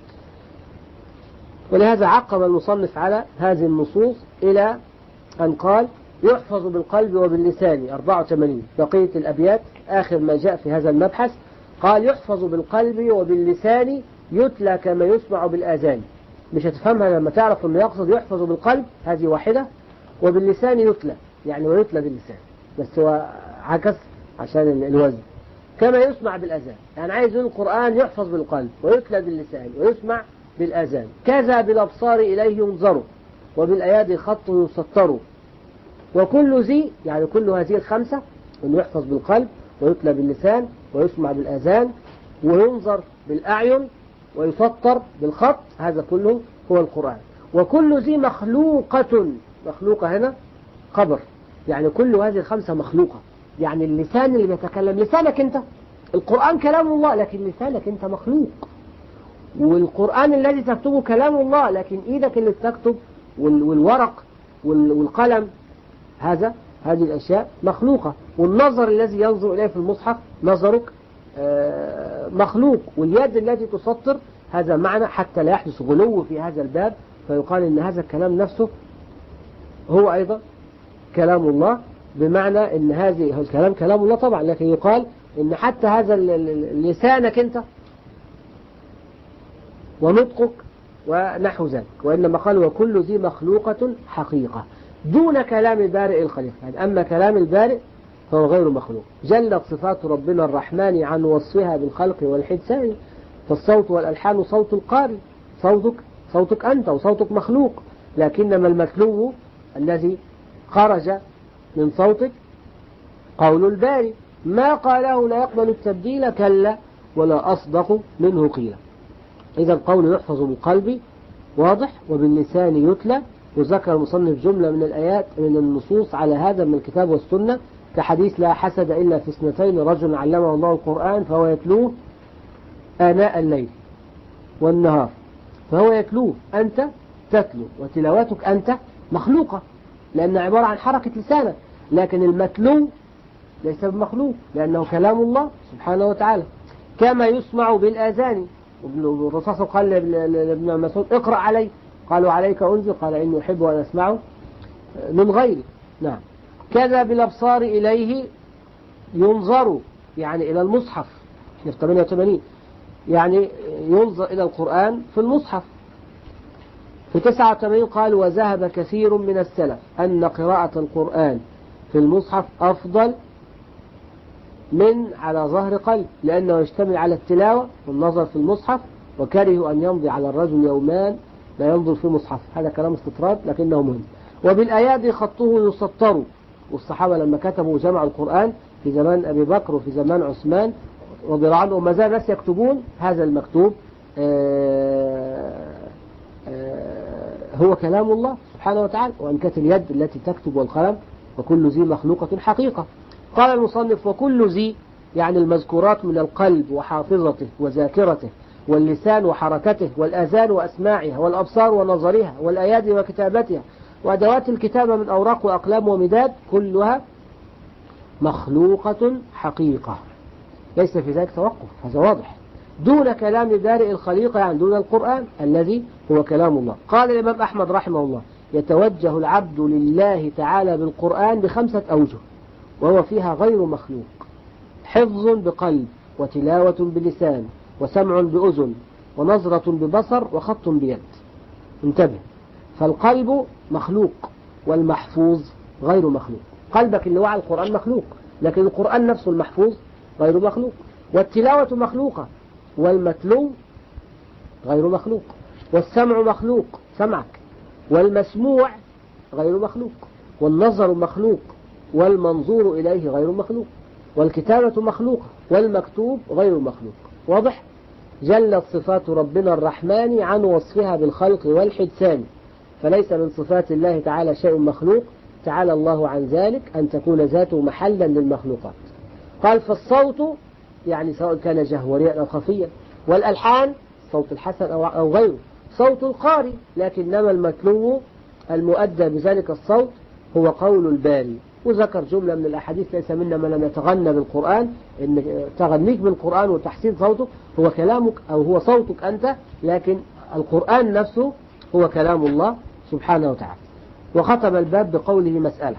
ولهذا عقب المصنف على هذه النصوص إلى أن قال يحفظ بالقلب وباللسان 84 بقية الأبيات آخر ما جاء في هذا المبحث. قال يحفظ بالقلب وباللسان يتلى كما يسمع بالآذان. مش هتفهمها لما تعرف أنه يقصد يحفظ بالقلب هذه واحدة، وباللسان يتلى يعني ويتلى باللسان، بس هو عكس عشان الوزن. كما يسمع بالآذان يعني عايز يقول القرآن يحفظ بالقلب ويتلى باللسان ويسمع بالآذان. كذا بالأبصار إليه ينظر وبالأيادي خط يسطر. وكل ذي يعني كل هذه الخمسة أنه يحفظ بالقلب ويتلى باللسان ويسمع بالآذان وينظر بالأعين ويسطر بالخط، هذا كله هو القرآن. وكل ذي مخلوقة هنا خبر، يعني كل هذه الخمسة مخلوقة، يعني اللسان اللي بيتكلم لسانك أنت، القرآن كلام الله لكن لسانك أنت مخلوق، والقرآن الذي تكتبه كلام الله لكن إيدك اللي بتكتب والورق والقلم هذه الأشياء مخلوقة. والنظر الذي ينظر إليه في المصحف نظرك مخلوق، واليد التي تسطر هذا معنى، حتى لا يحدث غلو في هذا الباب فيقال إن هذا الكلام نفسه هو أيضا كلام الله، بمعنى إن هذه الكلام كلام الله طبعا، لكن يقال إن حتى هذا لسانك أنت ونطقك ونحو ذلك. وإنما قال وكل ذي مخلوقة حقيقة دون كلام بارئ الخليقة، يعني أما كلام البارئ فهو غير مخلوق. جلت صفات ربنا الرحمن عن وصفها بالخلق والحدثان، فالصوت والألحان صوت القارئ، صوتك أنت وصوتك مخلوق، لكنما المتلو الذي خرج من صوتك قول الباري، ما قاله لا يقبل التبديل كلا ولا أصدق منه قيلا. إذا القول يحفظ بالقلب واضح. وباللسان يتلى. وذكر المصنف جملة من الآيات من النصوص على هذا من الكتاب والسنة، كحديث لا حسد إلا في اثنتين، رجل علمه الله القرآن فهو يتلوه آناء الليل والنهار. فهو يتلوه، أنت تتلو، وتلاوتك أنت مخلوقة لأنها عبارة عن حركة لسانك، لكن المتلو ليس بمخلوق لأنه كلام الله سبحانه وتعالى. كما يسمع بالآذان. الرسول قال لابن مسعود اقرأ علي، قالوا عليك أنزل، قال إني أحب أن أسمعه من غيري. نعم. كذا بالأبصار إليه ينظر، يعني إلى المصحف. احنا في 88 يعني ينظر إلى القرآن في المصحف. في 89 قال وذهب كثير من السلف أن قراءة القرآن في المصحف أفضل من على ظهر قلب، لأنه يشتمل على التلاوة والنظر في المصحف، وكرهوا أن يمضي على الرجل يومان لا ينظر في مصحف. هذا كلام استطراد لكنه مهم. وبالآيات خطه يسطر. والصحابة لما كتبوا جمع القرآن في زمان أبي بكر وفي زمان عثمان رضي الله عنه، وما زال الناس يكتبون هذا المكتوب هو كلام الله سبحانه وتعالى. وأن كانت اليد التي تكتب والقلم وكل ذي مخلوقة حقيقة. قال المصنف وكل ذي يعني المذكورات من القلب وحافظته وذاكرته، واللسان وحركته، والأذان وأسماعها، والأبصار ونظرها، والأيادي وكتابتها، وأدوات الكتابة من أوراق وأقلام ومداد، كلها مخلوقة حقيقة، ليس في ذلك توقف. هذا واضح. دون كلام بارئ الخليقة، يعني دون القرآن الذي هو كلام الله. قال الإمام أحمد رحمه الله يتوجه العبد لله تعالى بالقرآن ب5 أوجه، وهو فيها غير مخلوق: حفظ بقلب، وتلاوة بلسان، وسمع بأذن، ونظرة ببصر، وخط بيد. انتبه، فالقلب مخلوق والمحفوظ غير مخلوق. قلبك اللي وعى القرآن مخلوق، لكن القرآن نفسه المحفوظ غير مخلوق. والتلاوة مخلوقة والمتلو غير مخلوق. والسمع مخلوق سمعك، والمسموع غير مخلوق. والنظر مخلوق والمنظور إليه غير مخلوق. والكتابة مخلوقة والمكتوب غير مخلوق. واضح؟ جلت صفات ربنا الرحمن عن وصفها بالخلق والحدثان، فليس من صفات الله تعالى شيء مخلوق، تعالى الله عن ذلك أن تكون ذاته محلا للمخلوقات. قال فالصوت يعني سواء كان جهوريا أو خفيا، والألحان صوت الحسن أو غيره، صوت القارئ، لكنما المتلو المؤدى بذلك الصوت هو قول الباري. وذكر جملة من الأحاديث: ليس منا من لم يتغنى بالقرآن، إن تغنيك بالقرآن وتحسين صوته هو كلامك أو هو صوتك أنت، لكن القرآن نفسه هو كلام الله سبحانه وتعالى. وختم الباب بقوله مسألة.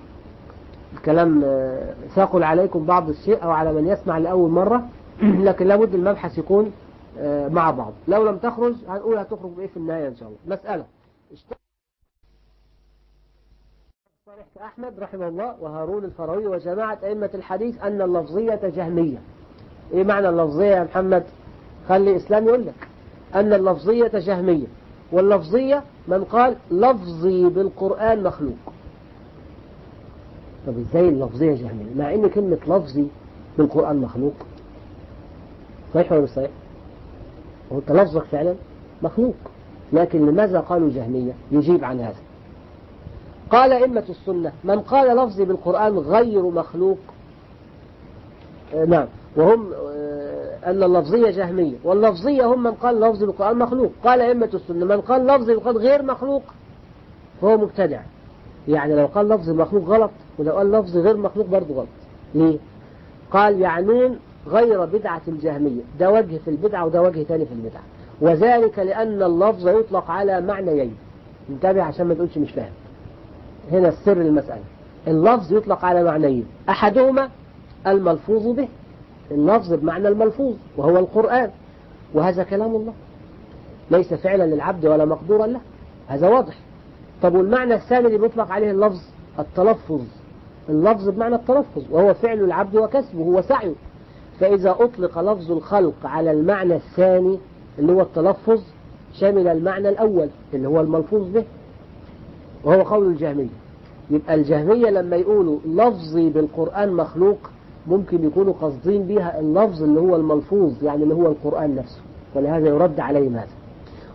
الكلام ثقل عليكم بعض الشيء أو على من يسمع لأول مرة، لكن لابد المبحث يكون مع بعض. لو لم تخرج هنقول هتخرج بإيه في النهاية إن شاء الله. مسألة صالح أحمد رحمه الله وهارون الفروي وجماعة أئمة الحديث أن اللفظية جهمية. إيه معنى اللفظية يا محمد؟ خلي إسلام يقول لك أن اللفظية جهمية. واللفظية من قال لفظي بالقرآن مخلوق. طب إزاي اللفظية جهمية مع إن كلمة لفظي بالقرآن مخلوق؟ صحيح ولا مش صحيح؟ وأنت لفظك فعلا مخلوق، لكن لماذا قالوا جهمية؟ يجيب عن هذا. قال أئمة السنة من قال لفظي بالقرآن غير مخلوق، نعم، وهم أن اللفظية جهمية، واللفظية هم من قال لفظي بالقرآن مخلوق. قال أئمة السنة من قال لفظي بالقرآن غير مخلوق فهو مبتدع. يعني لو قال لفظي مخلوق غلط، ولو قال لفظي غير مخلوق برضه غلط. ليه؟ قال يعنون غير بدعة الجهمية، ده وجه في البدعة وده وجه ثاني في البدعة، وذلك لأن اللفظ يطلق على معنيين. انتبه عشان ما تقولش مش فاهم. هنا السر المسألة. اللفظ يطلق على معنيين: أحدهما الملفوظ به، اللفظ بمعنى الملفوظ وهو القرآن، وهذا كلام الله ليس فعلا للعبد ولا مقدورا له، هذا واضح. طب والمعنى الثاني اللي بيطلق عليه اللفظ التلفظ، اللفظ بمعنى التلفظ وهو فعل العبد وكسبه وسعيه. فإذا أطلق لفظ الخلق على المعنى الثاني اللي هو التلفظ شمل المعنى الأول اللي هو الملفوظ به، وهو قول الجهمية. يبقى الجهمية لما يقولوا لفظي بالقرآن مخلوق ممكن يكونوا قصدين بها اللفظ اللي هو الملفوظ، يعني اللي هو القرآن نفسه، ولهذا يرد عليهم هذا.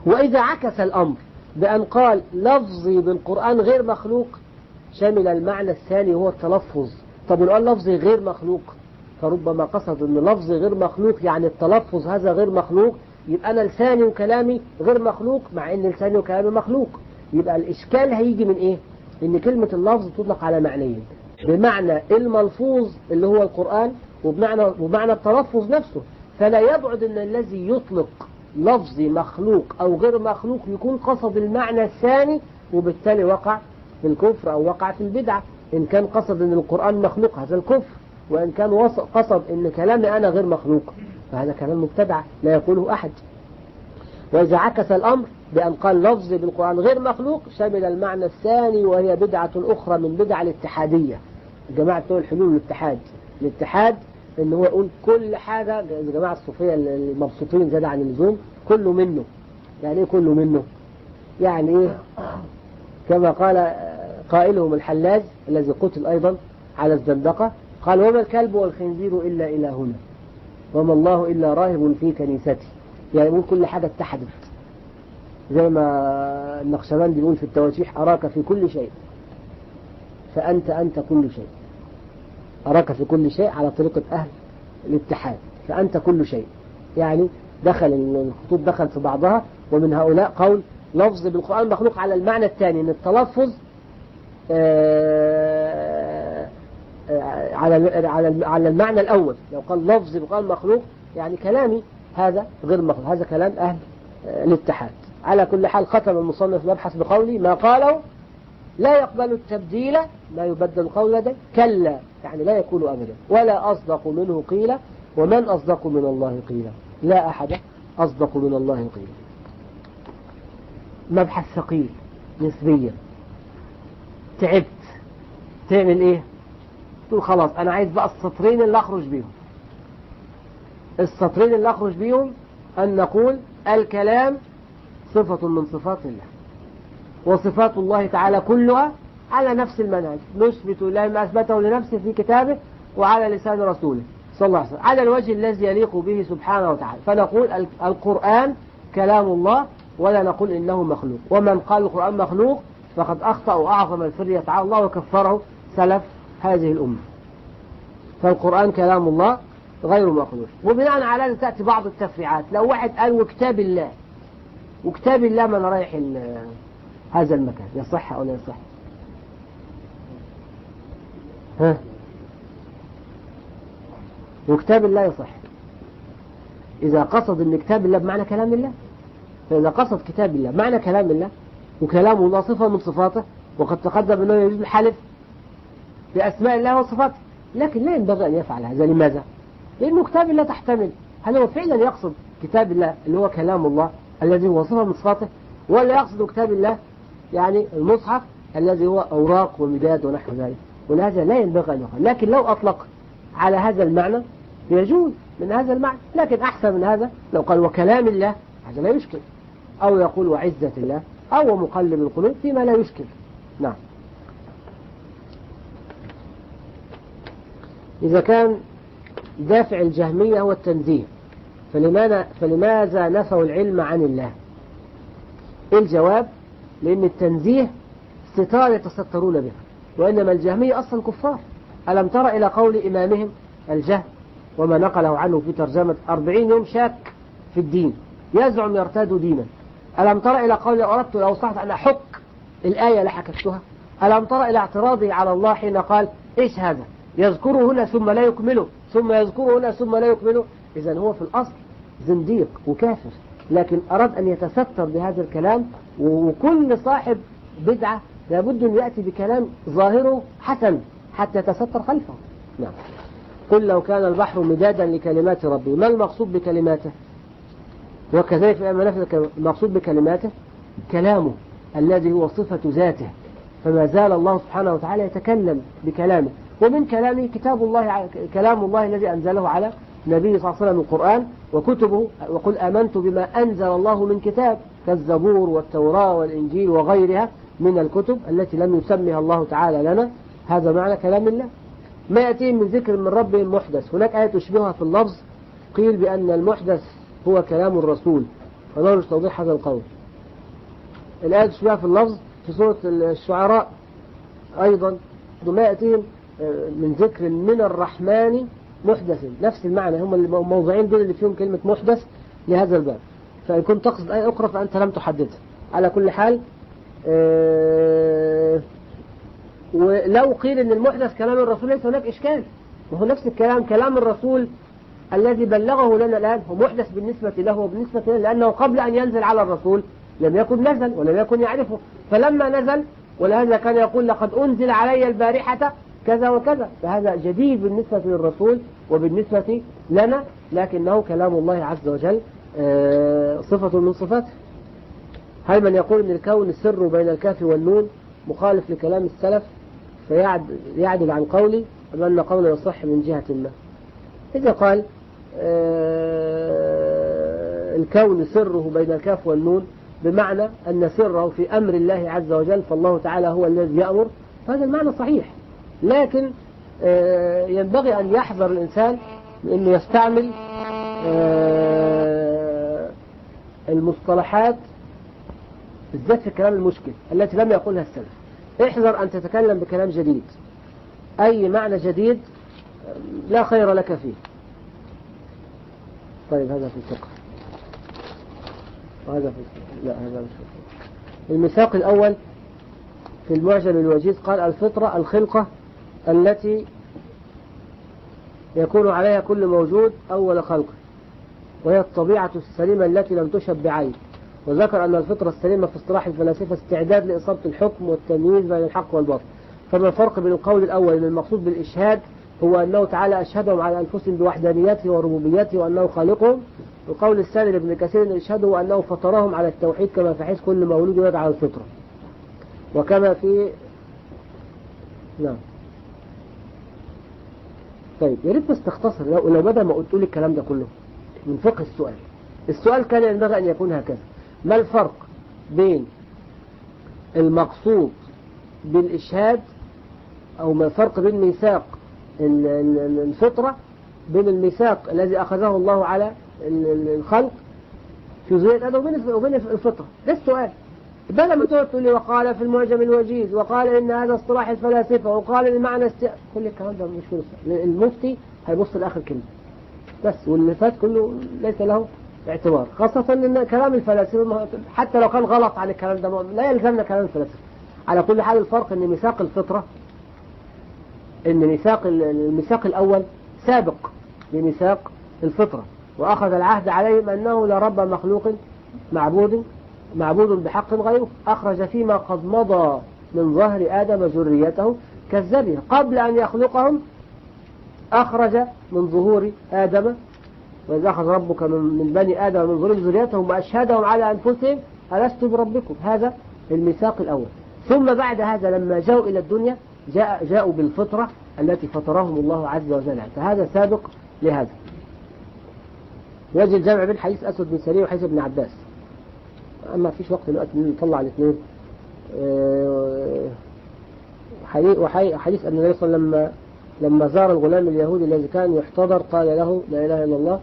وإذا عكس الأمر بأن قال لفظي بالقرآن غير مخلوق شمل المعنى الثاني هو التلفظ. طب ولو قال لفظي غير مخلوق فربما قصد أن لفظي غير مخلوق يعني التلفظ هذا غير مخلوق، يبقى أنا لساني وكلامي غير مخلوق مع أن لساني وكلامي مخلوق. يبقى الإشكال هيجي من إيه؟ إن كلمة اللفظ تطلق على معنيين، بمعنى الملفوظ اللي هو القرآن وبمعنى التلفظ نفسه. فلا يبعد أن الذي يطلق لفظي مخلوق أو غير مخلوق يكون قصد المعنى الثاني، وبالتالي وقع في الكفر أو وقع في البدعة. إن كان قصد أن القرآن مخلوق هذا الكفر، وإن كان قصد أن كلامي أنا غير مخلوق فهذا كلام مبتدع لا يقوله أحد. وإذا عكس الأمر بأن قال لفظي بالقرآن غير مخلوق شمل المعنى الثاني وهي بدعة أخرى من بدع الاتحادية. الجماعة بتوع الحلول والاتحاد، الاتحاد إن هو يقول كل حاجة، الجماعة الصوفية المبسوطين زاد عن اللزوم كله منه. يعني إيه كله منه؟ يعني إيه؟ كما قال قائلهم الحلاج الذي قتل أيضا على الزندقة، قال وما الكلب والخنزير إلا إلهنا وما الله إلا راهب في كنيسته. يعني يقول كل حاجة اتحدت، زي ما النقشبندي بيقول في التواشيح أراك في كل شيء فأنت كل شيء. أراك في كل شيء على طريقة أهل الاتحاد، فأنت كل شيء. يعني دخل الخطوط دخل في بعضها. ومن هؤلاء قول لفظ بالقرآن مخلوق على المعنى الثاني، ان التلفظ على المعنى الأول. لو قال لفظ بالقرآن مخلوق يعني كلامي هذا غير مخلوق، هذا كلام أهل الاتحاد. على كل حال ختم المصنف المبحث بقولي ما قالوا لا يقبل التبديل، لا يبدل القول لدي كلا، يعني لا يكون أبدا، ولا أصدق منه قيل ومن أصدق من الله قيل، لا أحد أصدق من الله قيل. مبحث ثقيل نسبيا. تعبت تعمل ايه؟ تقول خلاص انا عايز بقى السطرين اللي اخرج بيهم. السطرين اللي اخرج بيهم ان نقول الكلام صفة من صفات الله، وصفات الله تعالى كلها على نفس المنهج، نثبت الله ما أثبته لنفسه في كتابه وعلى لسان رسوله صلى الله عليه وسلم على الوجه الذي يليق به سبحانه وتعالى. فنقول القرآن كلام الله ولا نقول إنه مخلوق. ومن قال القرآن مخلوق فقد أخطأ وأعظم الفرية تعالى الله وكفره سلف هذه الأمة. فالقرآن كلام الله غير مخلوق. وبناء على هذا تأتي بعض التفريعات. لو واحد قال وكتاب الله، وكتاب الله ما أنا رايح هذا المكان، يصح أو لا يصح؟ ها؟ وكتاب الله يصح إذا قصد أن كتاب الله بمعنى كلام الله. فإذا قصد كتاب الله بمعنى كلام الله وكلام الله صفة من صفاته، وقد تقدم أنه يجوز الحلف بأسماء الله وصفاته، لكن لا ينبغي أن يفعل هذا. لماذا؟ لأنه كتاب الله تحتمل هل هو فعلا يقصد كتاب الله اللي هو كلام الله الذي هو صفة من صفاته، ولا يقصد كتاب الله يعني المصحف الذي هو أوراق ومداد ونحو ذلك. ولهذا لا ينبغي أن يقال. لكن لو أطلق على هذا المعنى يجوز من هذا المعنى. لكن أحسن من هذا لو قال وكلام الله، هذا لا يشكل. أو يقول وعزة الله أو مقلب القلوب فيما لا يشكل. نعم. إذا كان دافع الجهمية هو التنزيه فلماذا نفوا العلم عن الله؟ الجواب لأن التنزيه ستار يتسترون بها، وإنما الجهمية أصلا كفار. ألم تر إلى قول إمامهم الجهم وما نقله عنه في ترجمة 40 يوم شاك في الدين يزعم يرتاد دينا. ألم تر إلى قول أردت لو صحت أن أحك الآية لحككتها. ألم تر إلى اعتراضه على الله حين قال إيش هذا يذكره هنا ثم لا يكمله ثم يذكره هنا ثم لا يكمله. إذن هو في الأصل زنديق وكافر، لكن أراد أن يتستر بهذا الكلام. وكل صاحب بدعة لابد أن يأتي بكلام ظاهره حسن حتى يتستر خلفه. نعم. قل لو كان البحر مدادا لكلمات ربي ما المقصود بكلماته؟ وكذلك المقصود بكلماته كلامه الذي هو صفة ذاته، فما زال الله سبحانه وتعالى يتكلم بكلامه. ومن كلامه كتاب الله، كلام الله الذي أنزله على النبي صلى الله عليه وسلم القرآن وكتبه. وقل آمنت بما أنزل الله من كتاب كالزبور والتوراة والإنجيل وغيرها من الكتب التي لم يسمها الله تعالى لنا. هذا معنى كلام الله. ما يأتي من ذكر من ربهم محدث. هناك آية تشبهها في اللفظ، قيل بأن المحدث هو كلام الرسول، ونرجو توضيح هذا القول. الآية تشبهها في اللفظ في سورة الشعراء أيضا، ما يأتيهم من ذكر من الرحمن محدث، نفس المعنى، هم الموضوعين دول اللي فيهم كلمة محدث لهذا الباب. فإن كنت تقصد آية أخرى فأنت لم تحددها. على كل حال ولو قيل أن المحدث كلام الرسول ليس هناك إشكال، وهو نفس الكلام، كلام الرسول الذي بلغه لنا الآن هو محدث بالنسبة له وبالنسبة لنا، لأنه قبل أن ينزل على الرسول لم يكن نزل ولم يكن يعرفه، فلما نزل ولهذا كان يقول لقد أنزل علي البارحة كذا وكذا، فهذا جديد بالنسبة للرسول وبالنسبة لنا، لكنه كلام الله عز وجل صفة من صفاته. هل من يقول أن الكون السر بين الكاف والنون مخالف لكلام السلف فيعدل عن قولي، أم أن قوله يصح من جهة ما؟ إذا قال الكون سره بين الكاف والنون بمعنى أن سره في أمر الله عز وجل، فالله تعالى هو الذي يأمر، فهذا المعنى صحيح، لكن ينبغي أن يحذر الإنسان أنه يستعمل المصطلحات بالذات في الكلام المشكل التي لم يقولها السلف. احذر أن تتكلم بكلام جديد، أي معنى جديد لا خير لك فيه. طيب هذا في الفقه، وهذا في الفقه. لا هذا مش في الفقه. الميثاق الأول في المعجم الوجيز قال الفطرة الخلقة التي يكون عليها كل موجود أول خلقه، وهي الطبيعة السليمة التي لم تشب بعين. وذكر أن الفطرة السليمة في اصطلاح الفلاسفة استعداد لإصابة الحكم والتمييز بين الحق والباطل. فما الفرق بين القول الأول أن المقصود بالإشهاد هو أنه تعالى أشهدهم على أنفسهم بوحدانيته وربوبيته وأنه خالقهم، والقول الثاني لابن كثير أن إشهاده أنه فطرهم على التوحيد كما في حيث كل مولود يولد على الفطرة، وكما في نعم. طيب يا ريت بس تختصر، لو بدل ما قلت لي الكلام ده كله من فقه السؤال كان ينبغي أن يكون هكذا: ما الفرق بين المقصود بالإشهاد، أو ما الفرق بين ميثاق الفطرة، بين الميثاق الذي أخذه الله على الخلق في ذرية آدم وبين الفطرة؟ ده السؤال. بدل ما تقول لي وقال في المعجم الوجيز وقال إن هذا اصطلاح الفلاسفة وقال المعنى كل الكلام ده مش فرصة. المفتي هيبص لآخر كلمة بس، واللي فات كله ليس له اعتبار، خاصة ان كلام الفلاسفة حتى لو كان غلط عن الكلام ده لا يلزمنا كلام الفلاسفة. على كل حال الفرق ان ميثاق الفطرة، ان الميثاق الاول سابق لميثاق الفطرة، واخذ العهد عليهم انه لا رب مخلوق معبود بحق غيره، اخرج فيما قد مضى من ظهر ادم ذريته كالذبيح قبل ان يخلقهم، اخرج من ظهور ادم وإذا أخذ ربك من بني آدم من ظلم ذريتهم وأشهدهم على أنفسهم ألست بربكم. هذا الميثاق الأول. ثم بعد هذا لما جاءوا إلى الدنيا جاءوا بالفطرة التي فطرهم الله عز وجل، فهذا سابق لهذا. وجه الجمع بين حديث أسود بن سريع وحديث ابن عباس، أما فيش وقت دلوقتي نطلع الاثنين. حديث أن النبي صلى الله عليه وسلم لما زار الغلام اليهودي الذي كان يحتضر قال له لا إله إلا الله.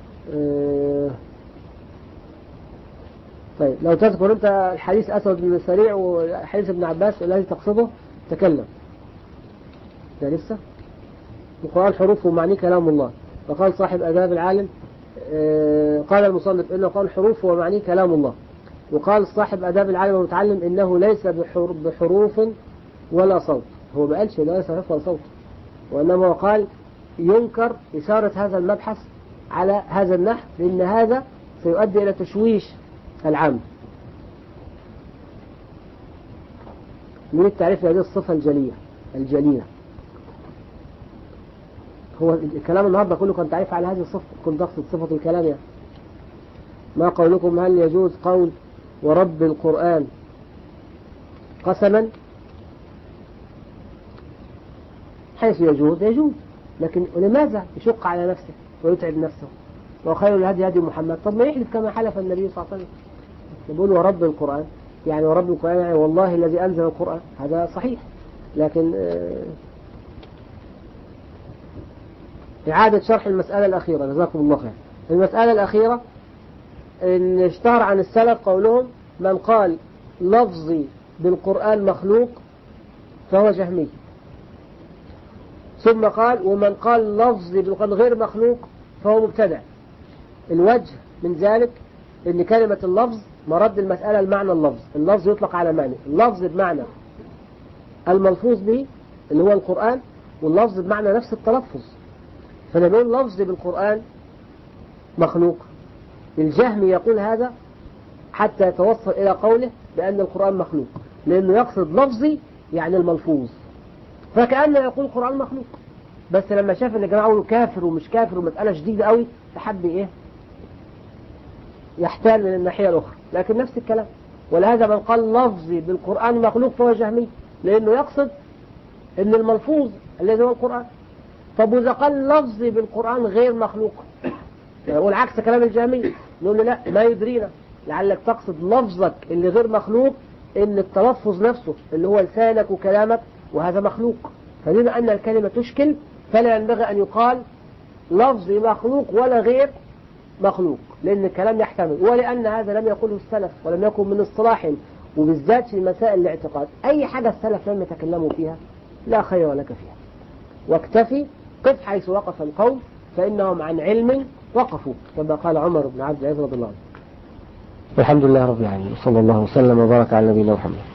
طيب لو تذكر أنت الحديث أسود بن سريع وحديث ابن عباس الذي تقصده تكلم. ده لسه القرآن حروف ومعنيه كلام الله، وقال صاحب آداب العالم قال المصنف إنه قال حروف ومعنيه كلام الله، وقال صاحب آداب العالم المتعلم إنه ليس بحروف ولا صوت. هو ما قالش لا ليس حروف ولا صوت، وإنما قال ينكر إشارة هذا المبحث على هذا النحو، لأن هذا سيؤدي إلى تشويش العام. من التعريف هذه الصفة الجليلة. هو الكلام النهاردة كله كان تعريف على هذه الصفة، كنت أقصد صفة الكلام يعني. ما قولكم هل يجوز قول ورب القرآن قسما؟ حيث يجوز، لكن لماذا يشق على نفسه ويتعب نفسه؟ وخير الهدي هدي محمد. طب ما يحلف كما حلف النبي صلى الله عليه وسلم، يقول ورب القرآن، يعني ورب القرآن يعني والله الذي أنزل القرآن، هذا صحيح. لكن إعادة شرح المسألة الأخيرة، جزاكم الله خير. المسألة الأخيرة إن اشتهر عن السلف قولهم من قال لفظي بالقرآن مخلوق فهو جهمي. ثم قال ومن قال لفظي بالقرآن غير مخلوق فهو مبتدع. الوجه من ذلك ان كلمة اللفظ مرد المسألة المعنى اللفظ. اللفظ يطلق على معنى، اللفظ بمعنى الملفوظ به اللي هو القرآن، واللفظ بمعنى نفس التلفظ. فنقول لفظ بالقرآن مخلوق. الجهمي يقول هذا حتى يتوصل إلى قوله بأن القرآن مخلوق، لأنه يقصد لفظي يعني الملفوظ، فكأنه يقول القرآن مخلوق. بس لما شاف ان الجماعة يقولوا كافر ومش كافر ومسألة شديدة قوي تحب ايه يحتال من الناحية الأخرى، لكن نفس الكلام. ولهذا من قال لفظي بالقرآن مخلوق فهو جهمي، لأنه يقصد ان الملفوظ الذي هو القرآن. طب وإذا قال لفظي بالقرآن غير مخلوق يقول عكس كلام الجهمي، نقول له لا ما يدرينا، لعلك تقصد لفظك اللي غير مخلوق ان التلفظ نفسه اللي هو لسانك وكلامك وهذا مخلوق. فبما أن الكلمة تشكل فلا ينبغي أن يقال لفظي مخلوق ولا غير مخلوق، لأن الكلام يحتمل، ولأن هذا لم يقوله السلف ولم يكن من اصطلاحهم، وبالذات في مسائل الاعتقاد. أي حاجة السلف لم يتكلموا فيها لا خير لك فيها، واكتفي قف حيث وقف القوم فإنهم عن علم وقفوا، كما قال عمر بن عبد العزيز رضي الله عنه. والحمد لله رب العالمين، وصلى الله وسلم وبارك على نبينا محمد.